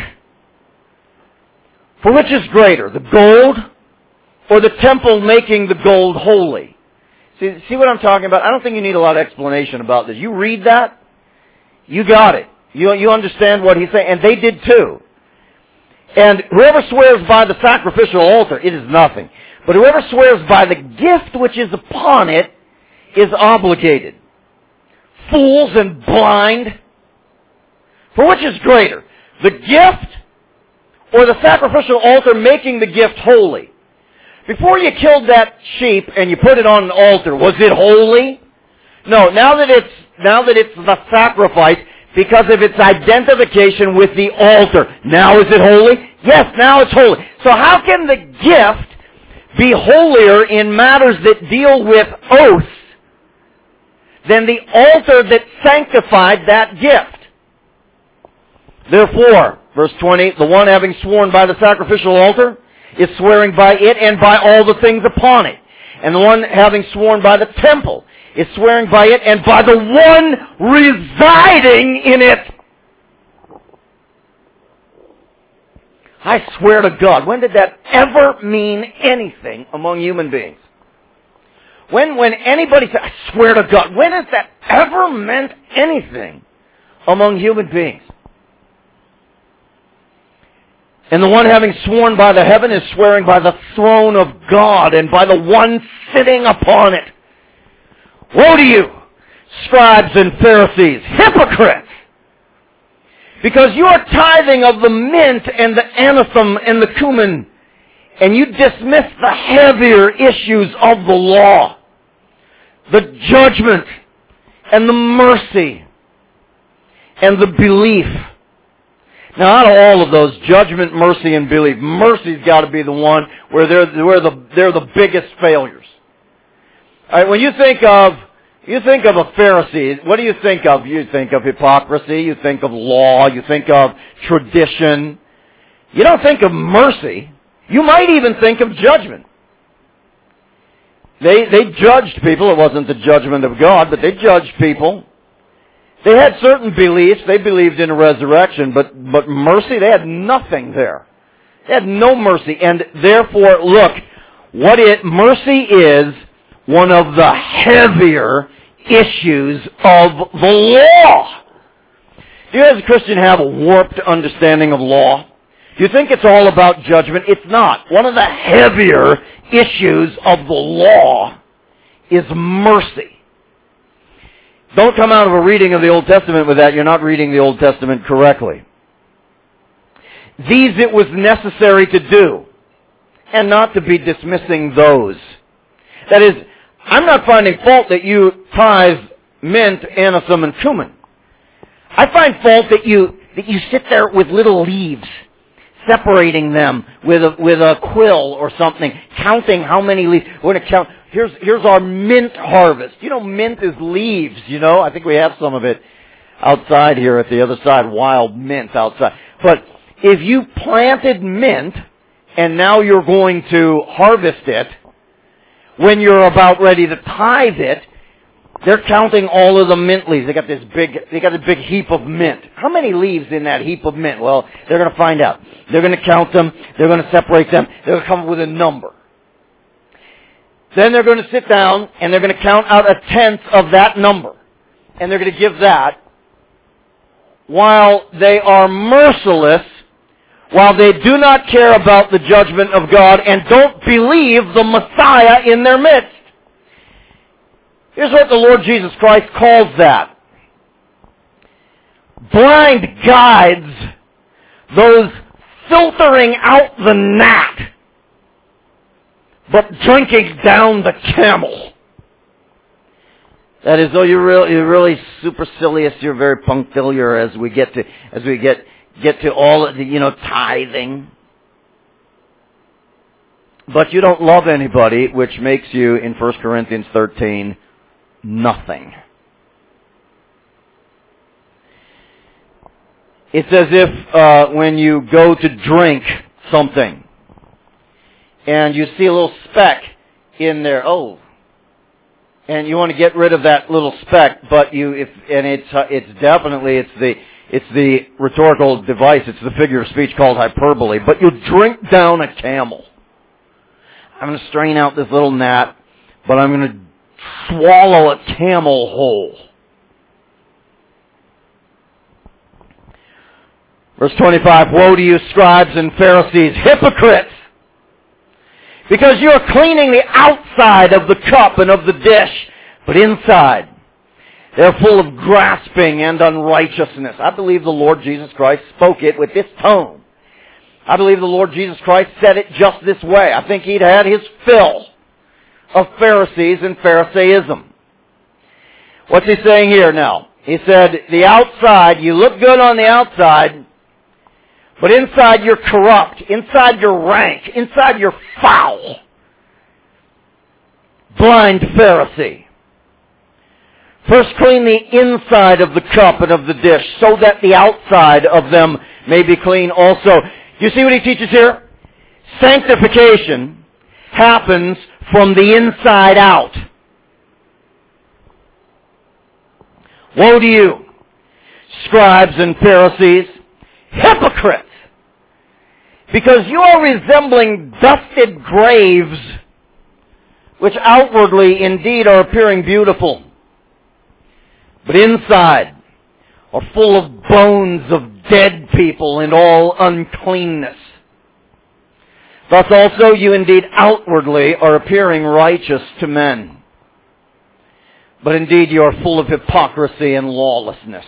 For which is greater, the gold or the temple making the gold holy? See, see what I'm talking about? I don't think you need a lot of explanation about this. You read that, you got it. You, you understand what he's saying, and they did too. And whoever swears by the sacrificial altar, it is nothing. But whoever swears by the gift which is upon it is obligated. Fools and blind. For which is greater, the gift or the sacrificial altar making the gift holy? Before you killed that sheep and you put it on an altar, was it holy? No, now that it's, now that it's the sacrifice, because of its identification with the altar, now is it holy? Yes, now it's holy. So how can the gift be holier in matters that deal with oaths than the altar that sanctified that gift? Therefore, verse twenty, the one having sworn by the sacrificial altar is swearing by it and by all the things upon it. And the one having sworn by the temple is swearing by it and by the one residing in it. I swear to God, when did that ever mean anything among human beings? When when anybody says, I swear to God, when has that ever meant anything among human beings? And the one having sworn by the heaven is swearing by the throne of God and by the one sitting upon it. Woe to you, scribes and Pharisees, hypocrites! Because you are tithing of the mint and the anathem and the cumin, and you dismiss the heavier issues of the law, the judgment and the mercy and the belief. Now, out of all of those, judgment, mercy, and belief, mercy's got to be the one where they're where the they're the biggest failures. All right, when you think of you think of a Pharisee, what do you think of? You think of hypocrisy. You think of law. You think of tradition. You don't think of mercy. You might even think of judgment. They they judged people. It wasn't the judgment of God, but they judged people. They had certain beliefs. They believed in a resurrection, but, but mercy, they had nothing there. They had no mercy. And therefore, look, what it, mercy is one of the heavier issues of the law. Do you as a Christian have a warped understanding of law? Do you think it's all about judgment? It's not. One of the heavier issues of the law is mercy. Don't come out of a reading of the Old Testament with that. You're not reading the Old Testament correctly. These it was necessary to do, and not to be dismissing those. That is, I'm not finding fault that you tithe mint, anathem, and cumin. I find fault that you that you sit there with little leaves, separating them with a, with a quill or something, counting how many leaves. We're going to count. Here's, here's our mint harvest. You know, mint is leaves, you know. I think we have some of it outside here at the other side, wild mint outside. But if you planted mint and now you're going to harvest it, when you're about ready to tithe it, they're counting all of the mint leaves. They got this big, they got a big heap of mint. How many leaves in that heap of mint? Well, they're going to find out. They're going to count them. They're going to separate them. They're going to come up with a number. Then they're going to sit down and they're going to count out a tenth of that number. And they're going to give that while they are merciless, while they do not care about the judgment of God and don't believe the Messiah in their midst. Here's what the Lord Jesus Christ calls that. Blind guides, those filtering out the gnat, but drinking down the camel. That is, though you're really, you're really supercilious, you're very punctiliar as we get to as we get get to all of the, you know, tithing. But you don't love anybody, which makes you, in First Corinthians thirteen, nothing. It's as if uh, when you go to drink something, and you see a little speck in there, oh, and you want to get rid of that little speck, but you, if, and it's, uh, it's definitely, it's the, it's the rhetorical device, it's the figure of speech called hyperbole, but you drink down a camel. I'm going to strain out this little gnat, but I'm going to swallow a camel whole. Verse twenty-five, woe to you, scribes and Pharisees, hypocrites! Because you are cleaning the outside of the cup and of the dish, but inside they're full of grasping and unrighteousness. I believe the Lord Jesus Christ spoke it with this tone. I believe the Lord Jesus Christ said it just this way. I think he'd had his fill of Pharisees and Pharisaism. What's he saying here now? He said, the outside, you look good on the outside, but inside you're corrupt, inside you're rank, inside you're foul. Blind Pharisee. First clean the inside of the cup and of the dish, so that the outside of them may be clean also. You see what he teaches here? Sanctification happens from the inside out. Woe to you, scribes and Pharisees, hypocrites, because you are resembling dusted graves, which outwardly indeed are appearing beautiful, but inside are full of bones of dead people and all uncleanness. Thus also you indeed outwardly are appearing righteous to men, but indeed you are full of hypocrisy and lawlessness.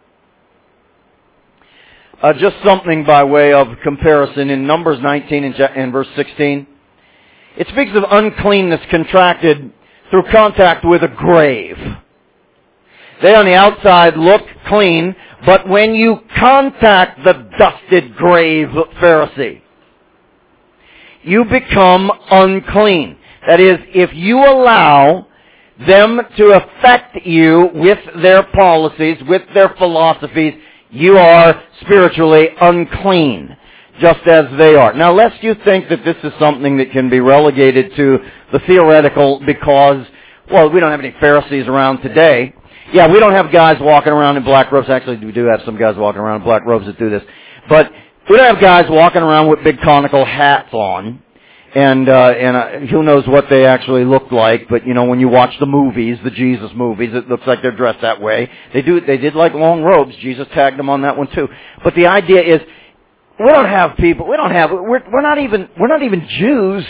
Uh, just something by way of comparison. In Numbers nineteen and, and verse sixteen, it speaks of uncleanness contracted through contact with a grave. They on the outside look clean, but when you contact the dusted grave Pharisee, you become unclean. That is, if you allow them to affect you with their policies, with their philosophies, you are spiritually unclean, just as they are. Now, lest you think that this is something that can be relegated to the theoretical because, well, we don't have any Pharisees around today. Yeah, we don't have guys walking around in black robes. Actually, we do have some guys walking around in black robes that do this. But we don't have guys walking around with big conical hats on. And, uh, and uh, who knows what they actually look like. But, you know, when you watch the movies, the Jesus movies, it looks like they're dressed that way. They do, they did like long robes. Jesus tagged them on that one too. But the idea is, we don't have people, we don't have, we're, we're not even, we're not even Jews.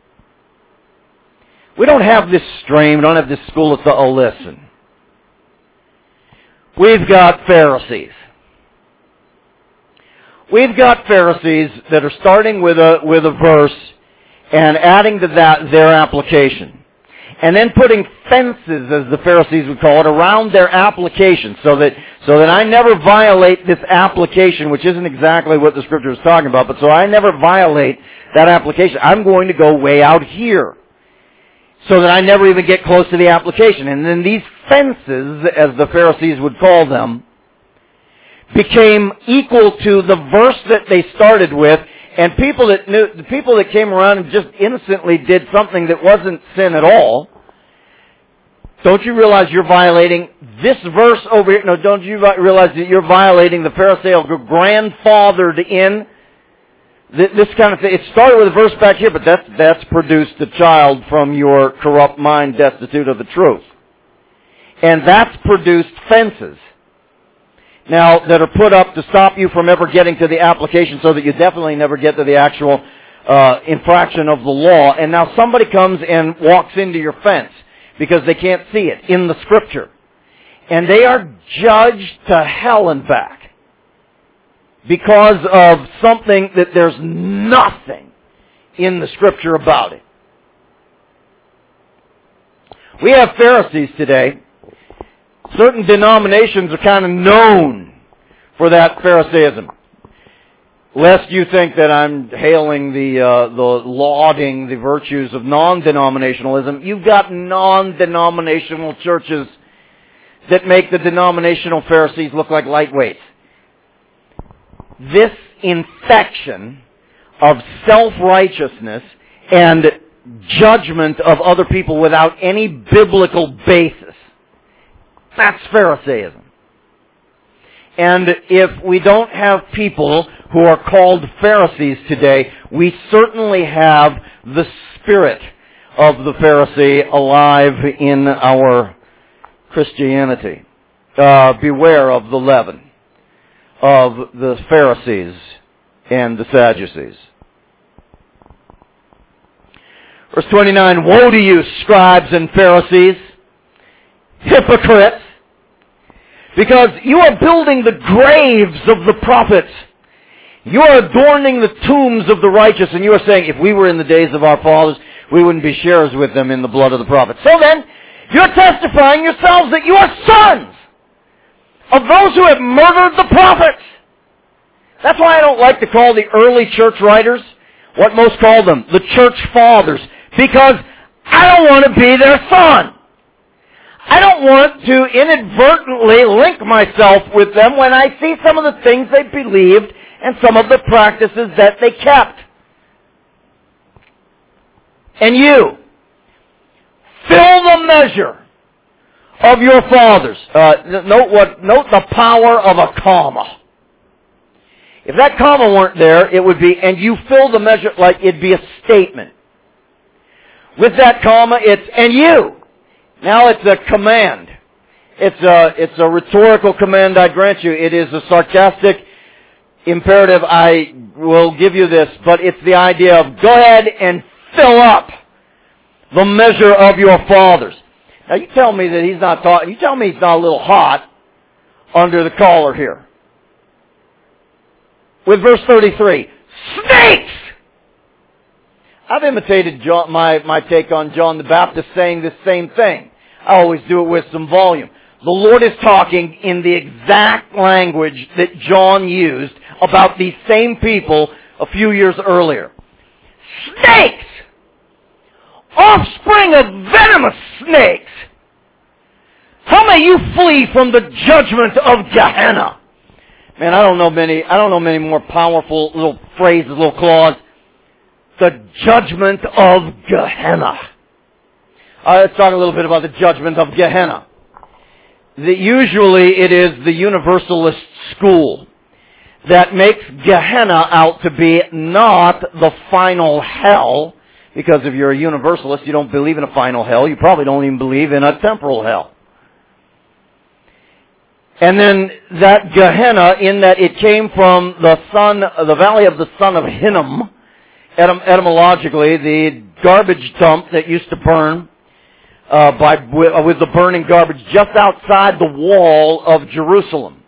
We don't have this strain, we don't have this school of thought. Oh, listen. We've got Pharisees. We've got Pharisees that are starting with a, with a verse and adding to that their application. And then putting fences, as the Pharisees would call it, around their application so that, so that I never violate this application, which isn't exactly what the Scripture is talking about, but so I never violate that application. I'm going to go way out here so that I never even get close to the application. And then these fences, as the Pharisees would call them, became equal to the verse that they started with, and people that knew, the people that came around and just innocently did something that wasn't sin at all. Don't you realize you're violating this verse over here? No, don't you realize that you're violating the Pharisaical grandfathered in this kind of thing? It started with a verse back here, but that's, that's produced a child from your corrupt mind destitute of the truth. And that's produced fences. Now, that are put up to stop you from ever getting to the application so that you definitely never get to the actual uh, infraction of the law. And now somebody comes and walks into your fence because they can't see it in the Scripture. And they are judged to hell and back because of something that there's nothing in the Scripture about it. We have Pharisees today. Certain denominations are kind of known for that Pharisaism. Lest you think that I'm hailing the, uh, the lauding the virtues of non-denominationalism, you've got non-denominational churches that make the denominational Pharisees look like lightweights. This infection of self-righteousness and judgment of other people without any biblical basis, that's Pharisaism. And if we don't have people who are called Pharisees today, we certainly have the spirit of the Pharisee alive in our Christianity. Uh, beware of the leaven of the Pharisees and the Sadducees. Verse twenty-nine, woe to you, scribes and Pharisees, hypocrites, because you are building the graves of the prophets. You are adorning the tombs of the righteous, and you are saying, if we were in the days of our fathers, we wouldn't be sharers with them in the blood of the prophets. So then, you're testifying yourselves that you are sons of those who have murdered the prophets. That's why I don't like to call the early church writers what most call them, the church fathers, because I don't want to be their son. I don't want to inadvertently link myself with them when I see some of the things they believed and some of the practices that they kept. and you fill the measure of your fathers. Uh, note what? Note the power of a comma. If that comma weren't there, it would be, and you fill the measure, like it'd be a statement. With that comma, it's, and you. Now it's a command. It's a, it's a rhetorical command, I grant you. It is a sarcastic imperative, I will give you this, but it's the idea of go ahead and fill up the measure of your fathers. Now you tell me that he's not talking, you tell me he's not a little hot under the collar here. With verse thirty-three, snakes! I've imitated John, my, my take on John the Baptist saying this same thing. I always do it with some volume. The Lord is talking in the exact language that John used about these same people a few years earlier. Snakes! Offspring of venomous snakes! How may you flee from the judgment of Gehenna? Man, I don't know many, I don't know many more powerful little phrases, little clause. The judgment of Gehenna. Uh, let's talk a little bit about the judgment of Gehenna. The, usually it is the universalist school that makes Gehenna out to be not the final hell, because if you're a universalist, you don't believe in a final hell. You probably don't even believe in a temporal hell. And then that Gehenna, in that it came from the son, the valley of the son of Hinnom, etym- etymologically, the garbage dump that used to burn uh, by with, uh, with the burning garbage just outside the wall of Jerusalem.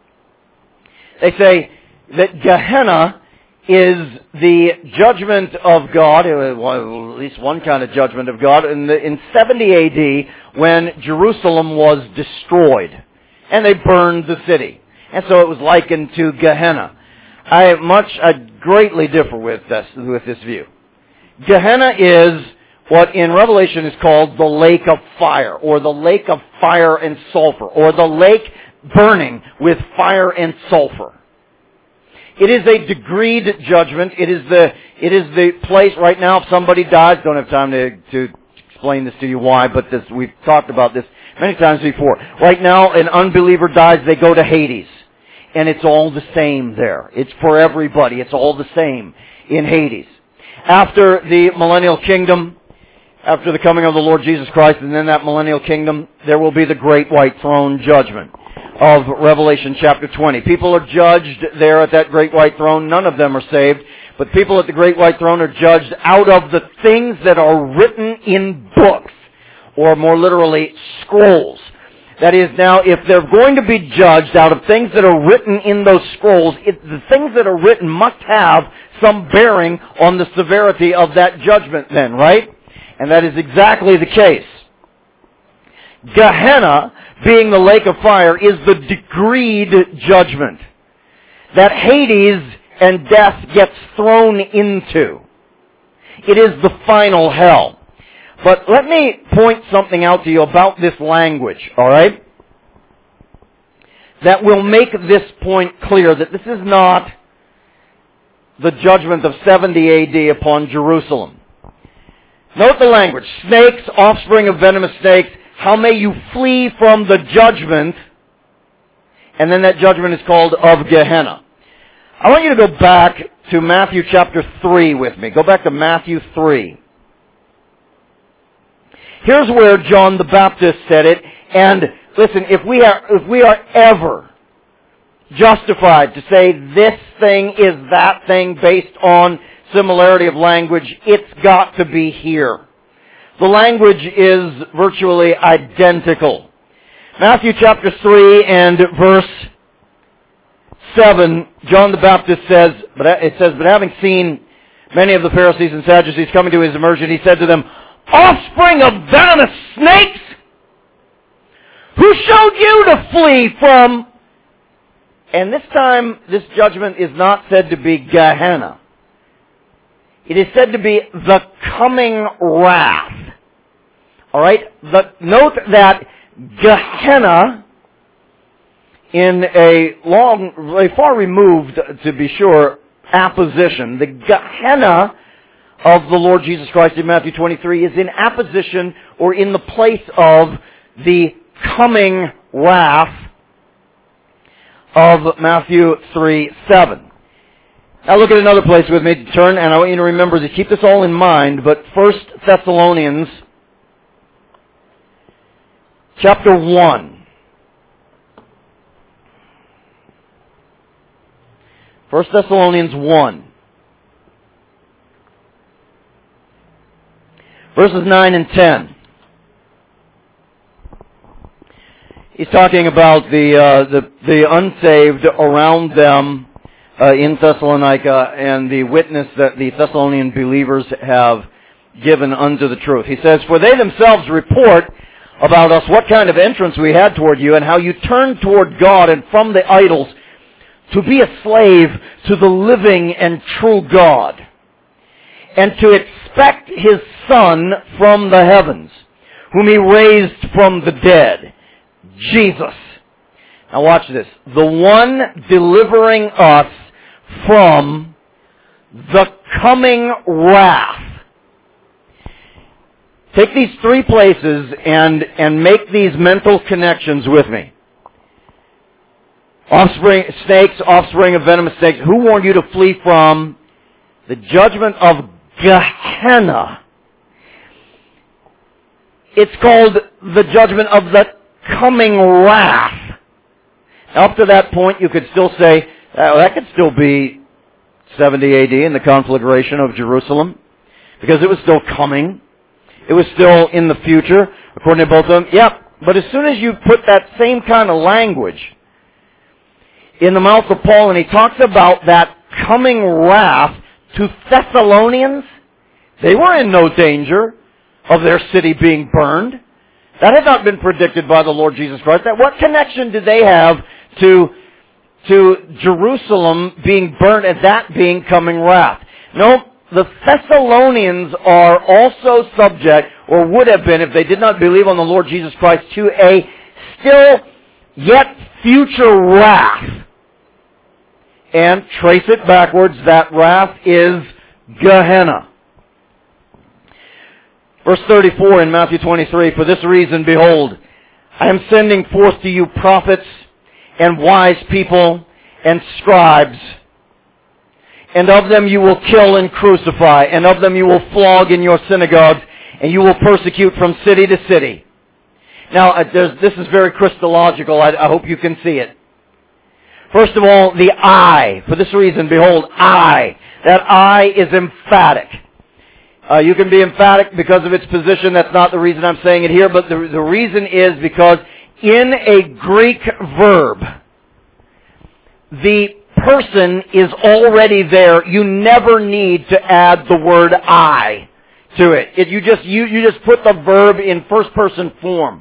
They say that Gehenna is the judgment of God, well, at least one kind of judgment of God, in, the, in seventy A D when Jerusalem was destroyed. And they burned the city. And so it was likened to Gehenna. I much, I greatly differ with this, with this view. Gehenna is what in Revelation is called the lake of fire, or the lake of fire and sulfur, or the lake burning with fire and sulfur. It is a decreed judgment. It is the, it is the place right now if somebody dies, don't have time to, to explain this to you why, but this, we've talked about this many times before. Right now, an unbeliever dies, they go to Hades. And it's all the same there. It's for everybody. It's all the same in Hades. After the millennial kingdom, after the coming of the Lord Jesus Christ, and then that millennial kingdom, there will be the great white throne judgment of Revelation chapter twenty. People are judged there at that great white throne. None of them are saved. But people at the great white throne are judged out of the things that are written in books. Or more literally, scrolls. That is, now, if they're going to be judged out of things that are written in those scrolls, it, the things that are written must have some bearing on the severity of that judgment then, right? And that is exactly the case. Gehenna, being the lake of fire, is the decreed judgment that Hades and death gets thrown into. It is the final hell. But let me point something out to you about this language, all right? That will make this point clear, that this is not the judgment of seventy A D upon Jerusalem. Note the language. Snakes, offspring of venomous snakes, how may you flee from the judgment? And then that judgment is called of Gehenna. I want you to go back to Matthew chapter three with me. Go back to Matthew three. Here's where John the Baptist said it, and listen, if we are, if we are ever justified to say this thing is that thing based on similarity of language, it's got to be here. The language is virtually identical. Matthew chapter three and verse seven, John the Baptist says, but it says, but having seen many of the Pharisees and Sadducees coming to his immersion, he said to them, offspring of venomous snakes, who showed you to flee from? And this time, this judgment is not said to be Gehenna. It is said to be the coming wrath. Alright? The, note that Gehenna, in a long, a far removed, to be sure, apposition, the Gehenna of the Lord Jesus Christ in Matthew twenty-three is in apposition or in the place of the coming wrath of Matthew three seven. Now look at another place with me. Turn, and I want you to remember to keep this all in mind, but First Thessalonians chapter one. First Thessalonians one. Verses nine and ten. He's talking about the uh, the, the unsaved around them uh, in Thessalonica and the witness that the Thessalonian believers have given unto the truth. He says, "For they themselves report about us what kind of entrance we had toward you, and how you turned toward God and from the idols to be a slave to the living and true God, and to expect His Son from the heavens, whom He raised from the dead, Jesus." Now watch this. "The one delivering us from the coming wrath." Take these three places and, and make these mental connections with me. Offspring, snakes, offspring of venomous snakes. Who warned you to flee from the judgment of Gehenna? It's called the judgment of the coming wrath. Now, up to that point, you could still say, uh, that could still be seventy A D in the conflagration of Jerusalem, because it was still coming. It was still in the future, according to both of them. Yep, but as soon as you put that same kind of language in the mouth of Paul, and he talks about that coming wrath to Thessalonians, they were in no danger of their city being burned. That had not been predicted by the Lord Jesus Christ. That what connection did they have to, to Jerusalem being burned and that being coming wrath? No, the Thessalonians are also subject, or would have been if they did not believe on the Lord Jesus Christ, to a still yet future wrath. And trace it backwards, that wrath is Gehenna. Verse thirty-four in Matthew twenty-three, "For this reason, behold, I am sending forth to you prophets and wise people and scribes, and of them you will kill and crucify, and of them you will flog in your synagogues, and you will persecute from city to city." Now, uh, this is very Christological. I, I hope you can see it. First of all, the I. "For this reason, behold, I." That I is emphatic. Uh, you can be emphatic because of its position. That's not the reason I'm saying it here, but the, the reason is because in a Greek verb, the person is already there. You never need to add the word I to it. it you just you, you just put the verb in first person form.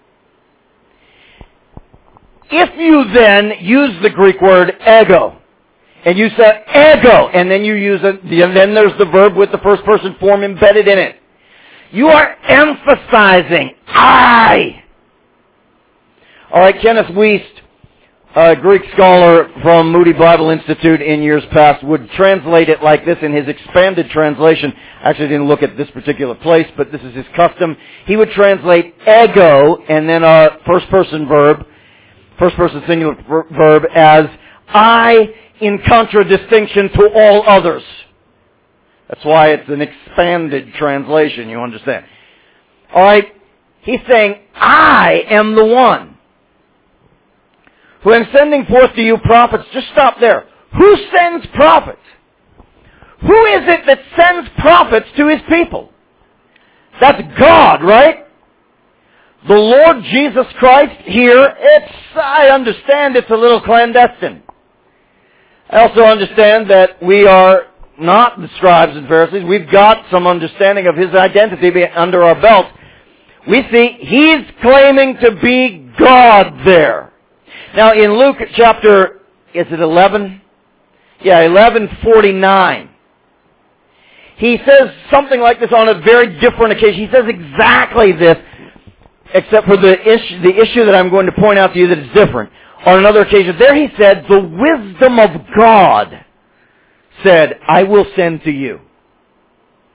If you then use the Greek word ego, and you say ego, and then you use it, and then there's the verb with the first person form embedded in it, you are emphasizing I. All right, Kenneth Wuest, a Greek scholar from Moody Bible Institute in years past, would translate it like this in his expanded translation. Actually, I didn't look at this particular place, but this is his custom. He would translate ego and then a first person verb, first person singular verb, as I in contradistinction to all others. That's why it's an expanded translation, you understand. All right, he's saying, I am the one who am sending forth to you prophets. Just stop there. Who sends prophets? Who is it that sends prophets to His people? That's God, right? The Lord Jesus Christ here, it's, I understand it's a little clandestine. I also understand that we are not the scribes and Pharisees. We've got some understanding of His identity under our belt. We see He's claiming to be God there. Now in Luke chapter, is it eleven? Yeah, eleven forty-nine. He says something like this on a very different occasion. He says exactly this, except for the issue, the issue that I'm going to point out to you that is different. On another occasion, there he said, the wisdom of God said, I will send to you.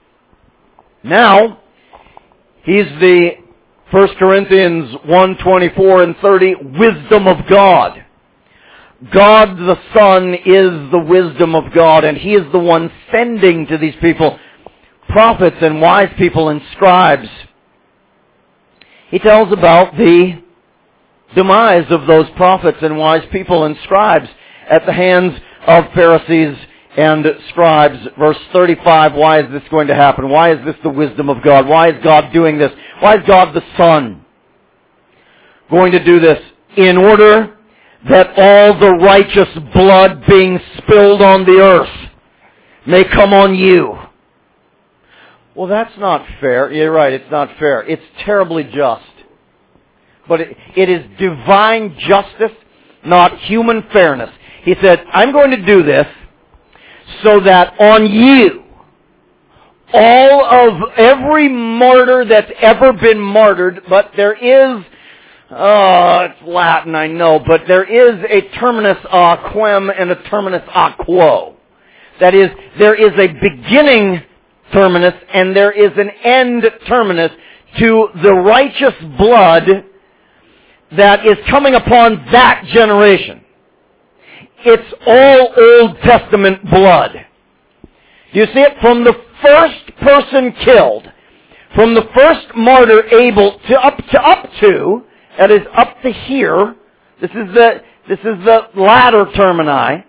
Now, he's the First Corinthians one, twenty-four and thirty, wisdom of God. God the Son is the wisdom of God, and He is the one sending to these people prophets and wise people and scribes. He tells about the demise of those prophets and wise people and scribes at the hands of Pharisees and scribes. Verse thirty-five, why is this going to happen? Why is this the wisdom of God? Why is God doing this? Why is God the Son going to do this? In order that all the righteous blood being spilled on the earth may come on you. Well, that's not fair. You're right, it's not fair. It's terribly just. But it, it is divine justice, not human fairness. He said, I'm going to do this so that on you, all of every martyr that's ever been martyred, but there is, oh, it's Latin, I know, but there is a terminus a quem and a terminus a quo. That is, there is a beginning terminus and there is an end terminus to the righteous blood that is coming upon that generation. It's all Old Testament blood. You see it from the first person killed, from the first martyr Abel to up to up to, that is up to here. This is the this is the latter termini.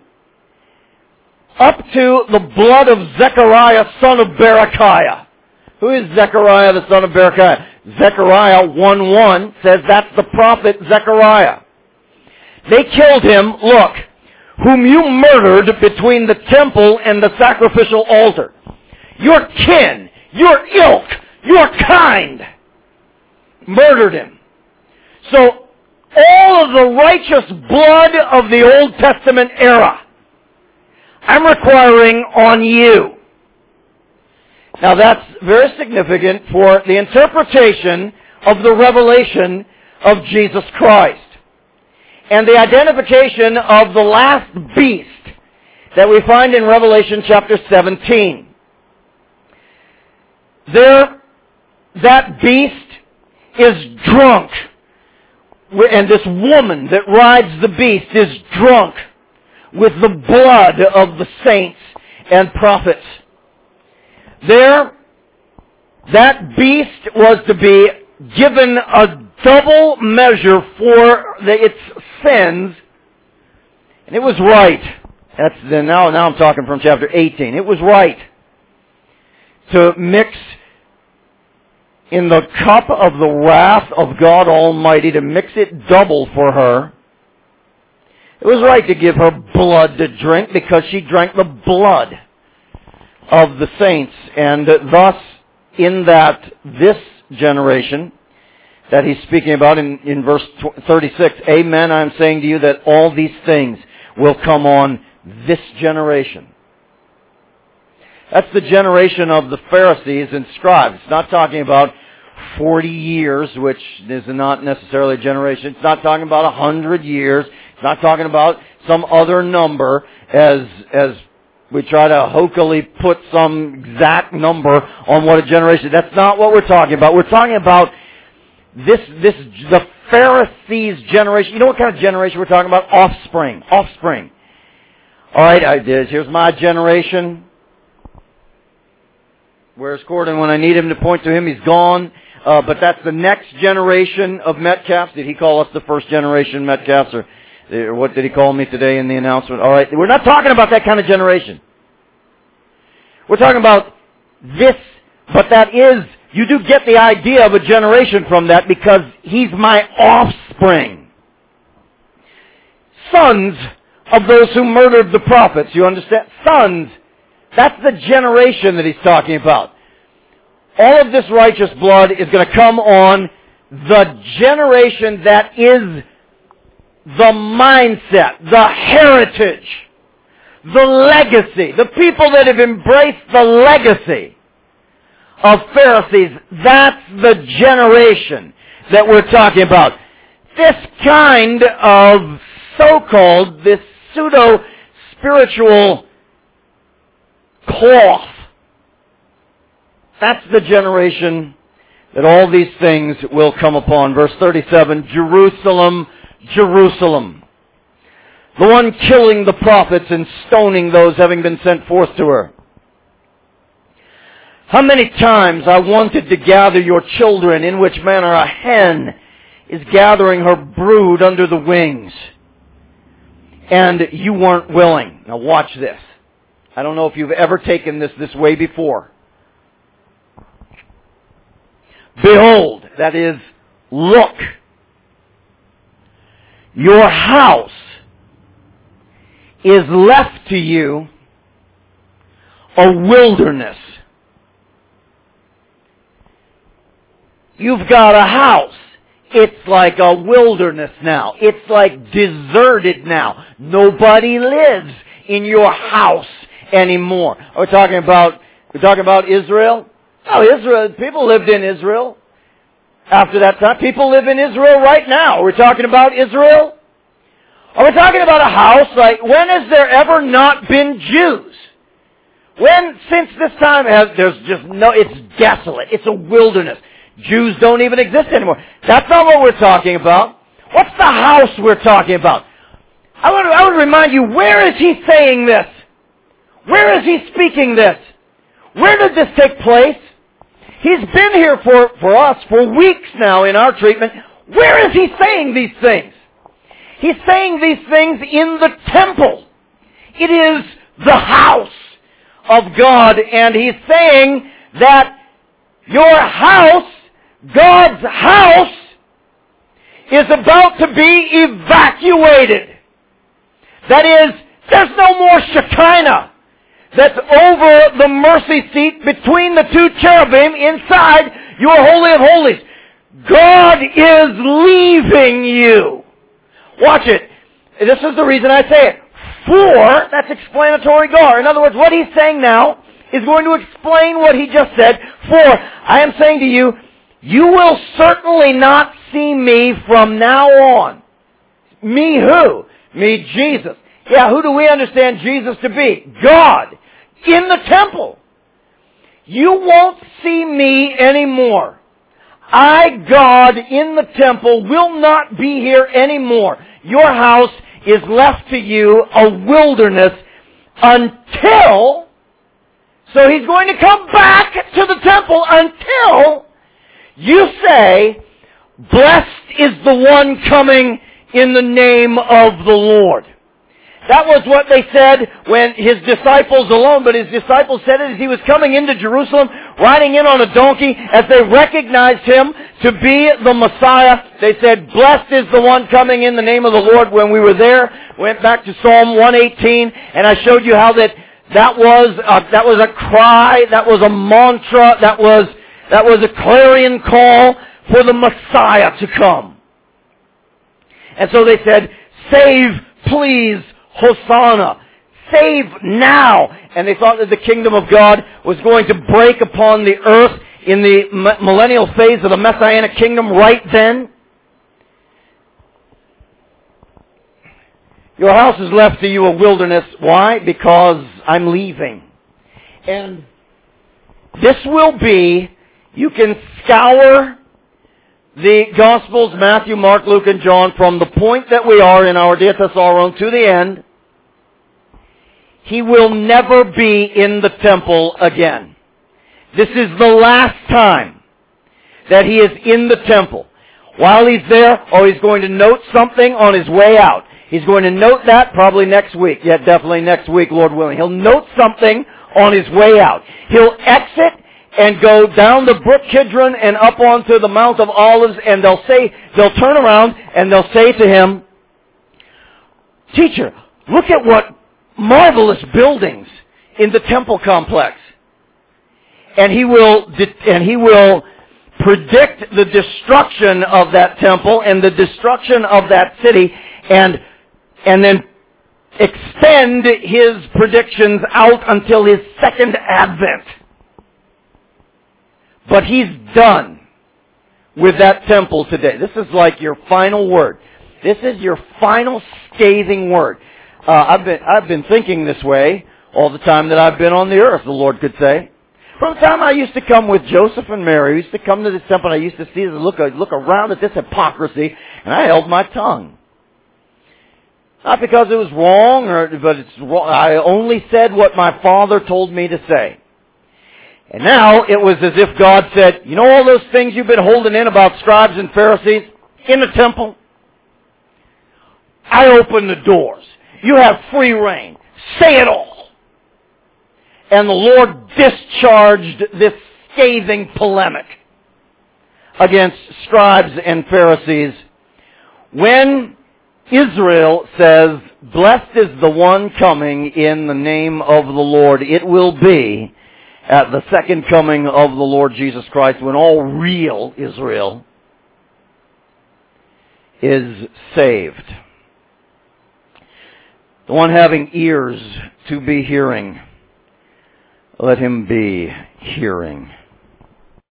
Up to the blood of Zechariah, son of Berechiah. Who is Zechariah, the son of Berechiah? Zechariah one one says that's the prophet Zechariah. They killed him, look, whom you murdered between the temple and the sacrificial altar. Your kin, your ilk, your kind murdered him. So all of the righteous blood of the Old Testament era, I'm requiring on you. Now that's very significant for the interpretation of the revelation of Jesus Christ and the identification of the last beast that we find in Revelation chapter seventeen. There, that beast is drunk, and this woman that rides the beast is drunk with the blood of the saints and prophets. There, that beast was to be given a double measure for the, its sins, and it was right. That's the, now, now I'm talking from chapter eighteen. It was right to mix in the cup of the wrath of God Almighty, to mix it double for her. It was right to give her blood to drink because she drank the blood of the saints. And thus, in that, this generation that he's speaking about in, in verse thirty-six, amen, I'm saying to you that all these things will come on this generation. That's the generation of the Pharisees and scribes. It's not talking about forty years, which is not necessarily a generation. It's not talking about a hundred years. It's not talking about some other number as as we try to hokily put some exact number on what a generation is. That's not what we're talking about. We're talking about this this the Pharisees generation. You know what kind of generation we're talking about? Offspring. Offspring. All right, I did. Here's my generation. Where's Gordon? When I need him to point to him, he's gone. Uh, but that's the next generation of Metcalfs. Did he call us the first generation Metcalfs? Or, or what did he call me today in the announcement? All right, we're not talking about that kind of generation. We're talking about this, but that is, you do get the idea of a generation from that because he's my offspring. Sons of those who murdered the prophets, you understand? Sons. That's the generation that he's talking about. All of this righteous blood is going to come on the generation that is the mindset, the heritage, the legacy, the people that have embraced the legacy of Pharisees. That's the generation that we're talking about. This kind of so-called, this pseudo-spiritual cloth That's the generation that all these things will come upon. Verse thirty-seven, Jerusalem, Jerusalem, the one killing the prophets and stoning those having been sent forth to her. How many times I wanted to gather your children, in which manner a hen is gathering her brood under the wings, and you weren't willing. Now watch this. I don't know if you've ever taken this this way before. Behold, that is, look, your house is left to you a wilderness. You've got a house. It's like a wilderness now. It's like deserted now. Nobody lives in your house anymore. Are we talking about, we're talking about Israel? Oh, Israel, people lived in Israel after that time. People live in Israel right now. Are we talking about Israel? Are we talking about a house? Like, when has there ever not been Jews? When, since this time, has, there's just no, it's desolate. It's a wilderness. Jews don't even exist anymore. That's not what we're talking about. What's the house we're talking about? I would, I would remind you, where is he saying this? Where is he speaking this? Where did this take place? He's been here for, for us for weeks now in our treatment. Where is he saying these things? He's saying these things in the temple. It is the house of God, and he's saying that your house, God's house, is about to be evacuated. That is, there's no more Shekinah that's over the mercy seat between the two cherubim inside your Holy of Holies. God is leaving you. Watch it. This is the reason I say it. For, that's explanatory gar. In other words, what he's saying now is going to explain what he just said. For, I am saying to you, you will certainly not see me from now on. Me who? Me, Jesus. Yeah, who do we understand Jesus to be? God. In the temple. You won't see me anymore. I, God, in the temple, will not be here anymore. Your house is left to you a wilderness until, so he's going to come back to the temple until you say, blessed is the one coming in the name of the Lord. That was what they said when his disciples alone, but his disciples said it as he was coming into Jerusalem, riding in on a donkey, as they recognized him to be the Messiah. They said, blessed is the one coming in the name of the Lord. When we were there, went back to Psalm one eighteen, and I showed you how that that was a, that was a cry, that was a mantra, that was that was a clarion call for the Messiah to come. And so they said, save, please, Hosanna. Save now. And they thought that the kingdom of God was going to break upon the earth in the millennial phase of the Messianic kingdom right then. Your house is left to you a wilderness. Why? Because I'm leaving. And this will be, you can scour the Gospels, Matthew, Mark, Luke, and John, from the point that we are in our Diathesaron to the end. He will never be in the temple again. This is the last time that he is in the temple. While he's there, oh, he's going to note something on his way out. He's going to note that probably next week. Yeah, definitely next week, Lord willing. He'll note something on his way out. He'll exit and go down the brook Kidron and up onto the Mount of Olives, and they'll say, they'll turn around and they'll say to him, Teacher, look at what marvelous buildings in the temple complex. And he will, and he will predict the destruction of that temple and the destruction of that city, and, and then extend his predictions out until his second advent. But he's done with that temple today. This is like your final word. This is your final scathing word. Uh, I've been, I've been thinking this way all the time that I've been on the earth, the Lord could say. From the time I used to come with Joseph and Mary, I used to come to this temple, and I used to see, look, look around at this hypocrisy, and I held my tongue. Not because it was wrong, or, but it's wrong. I only said what my Father told me to say. And now it was as if God said, you know all those things you've been holding in about scribes and Pharisees in the temple? I open the doors. You have free reign. Say it all. And the Lord discharged this scathing polemic against scribes and Pharisees when Israel says, blessed is the one coming in the name of the Lord. It will be at the second coming of the Lord Jesus Christ when all real Israel is saved. The one having ears to be hearing, let him be hearing.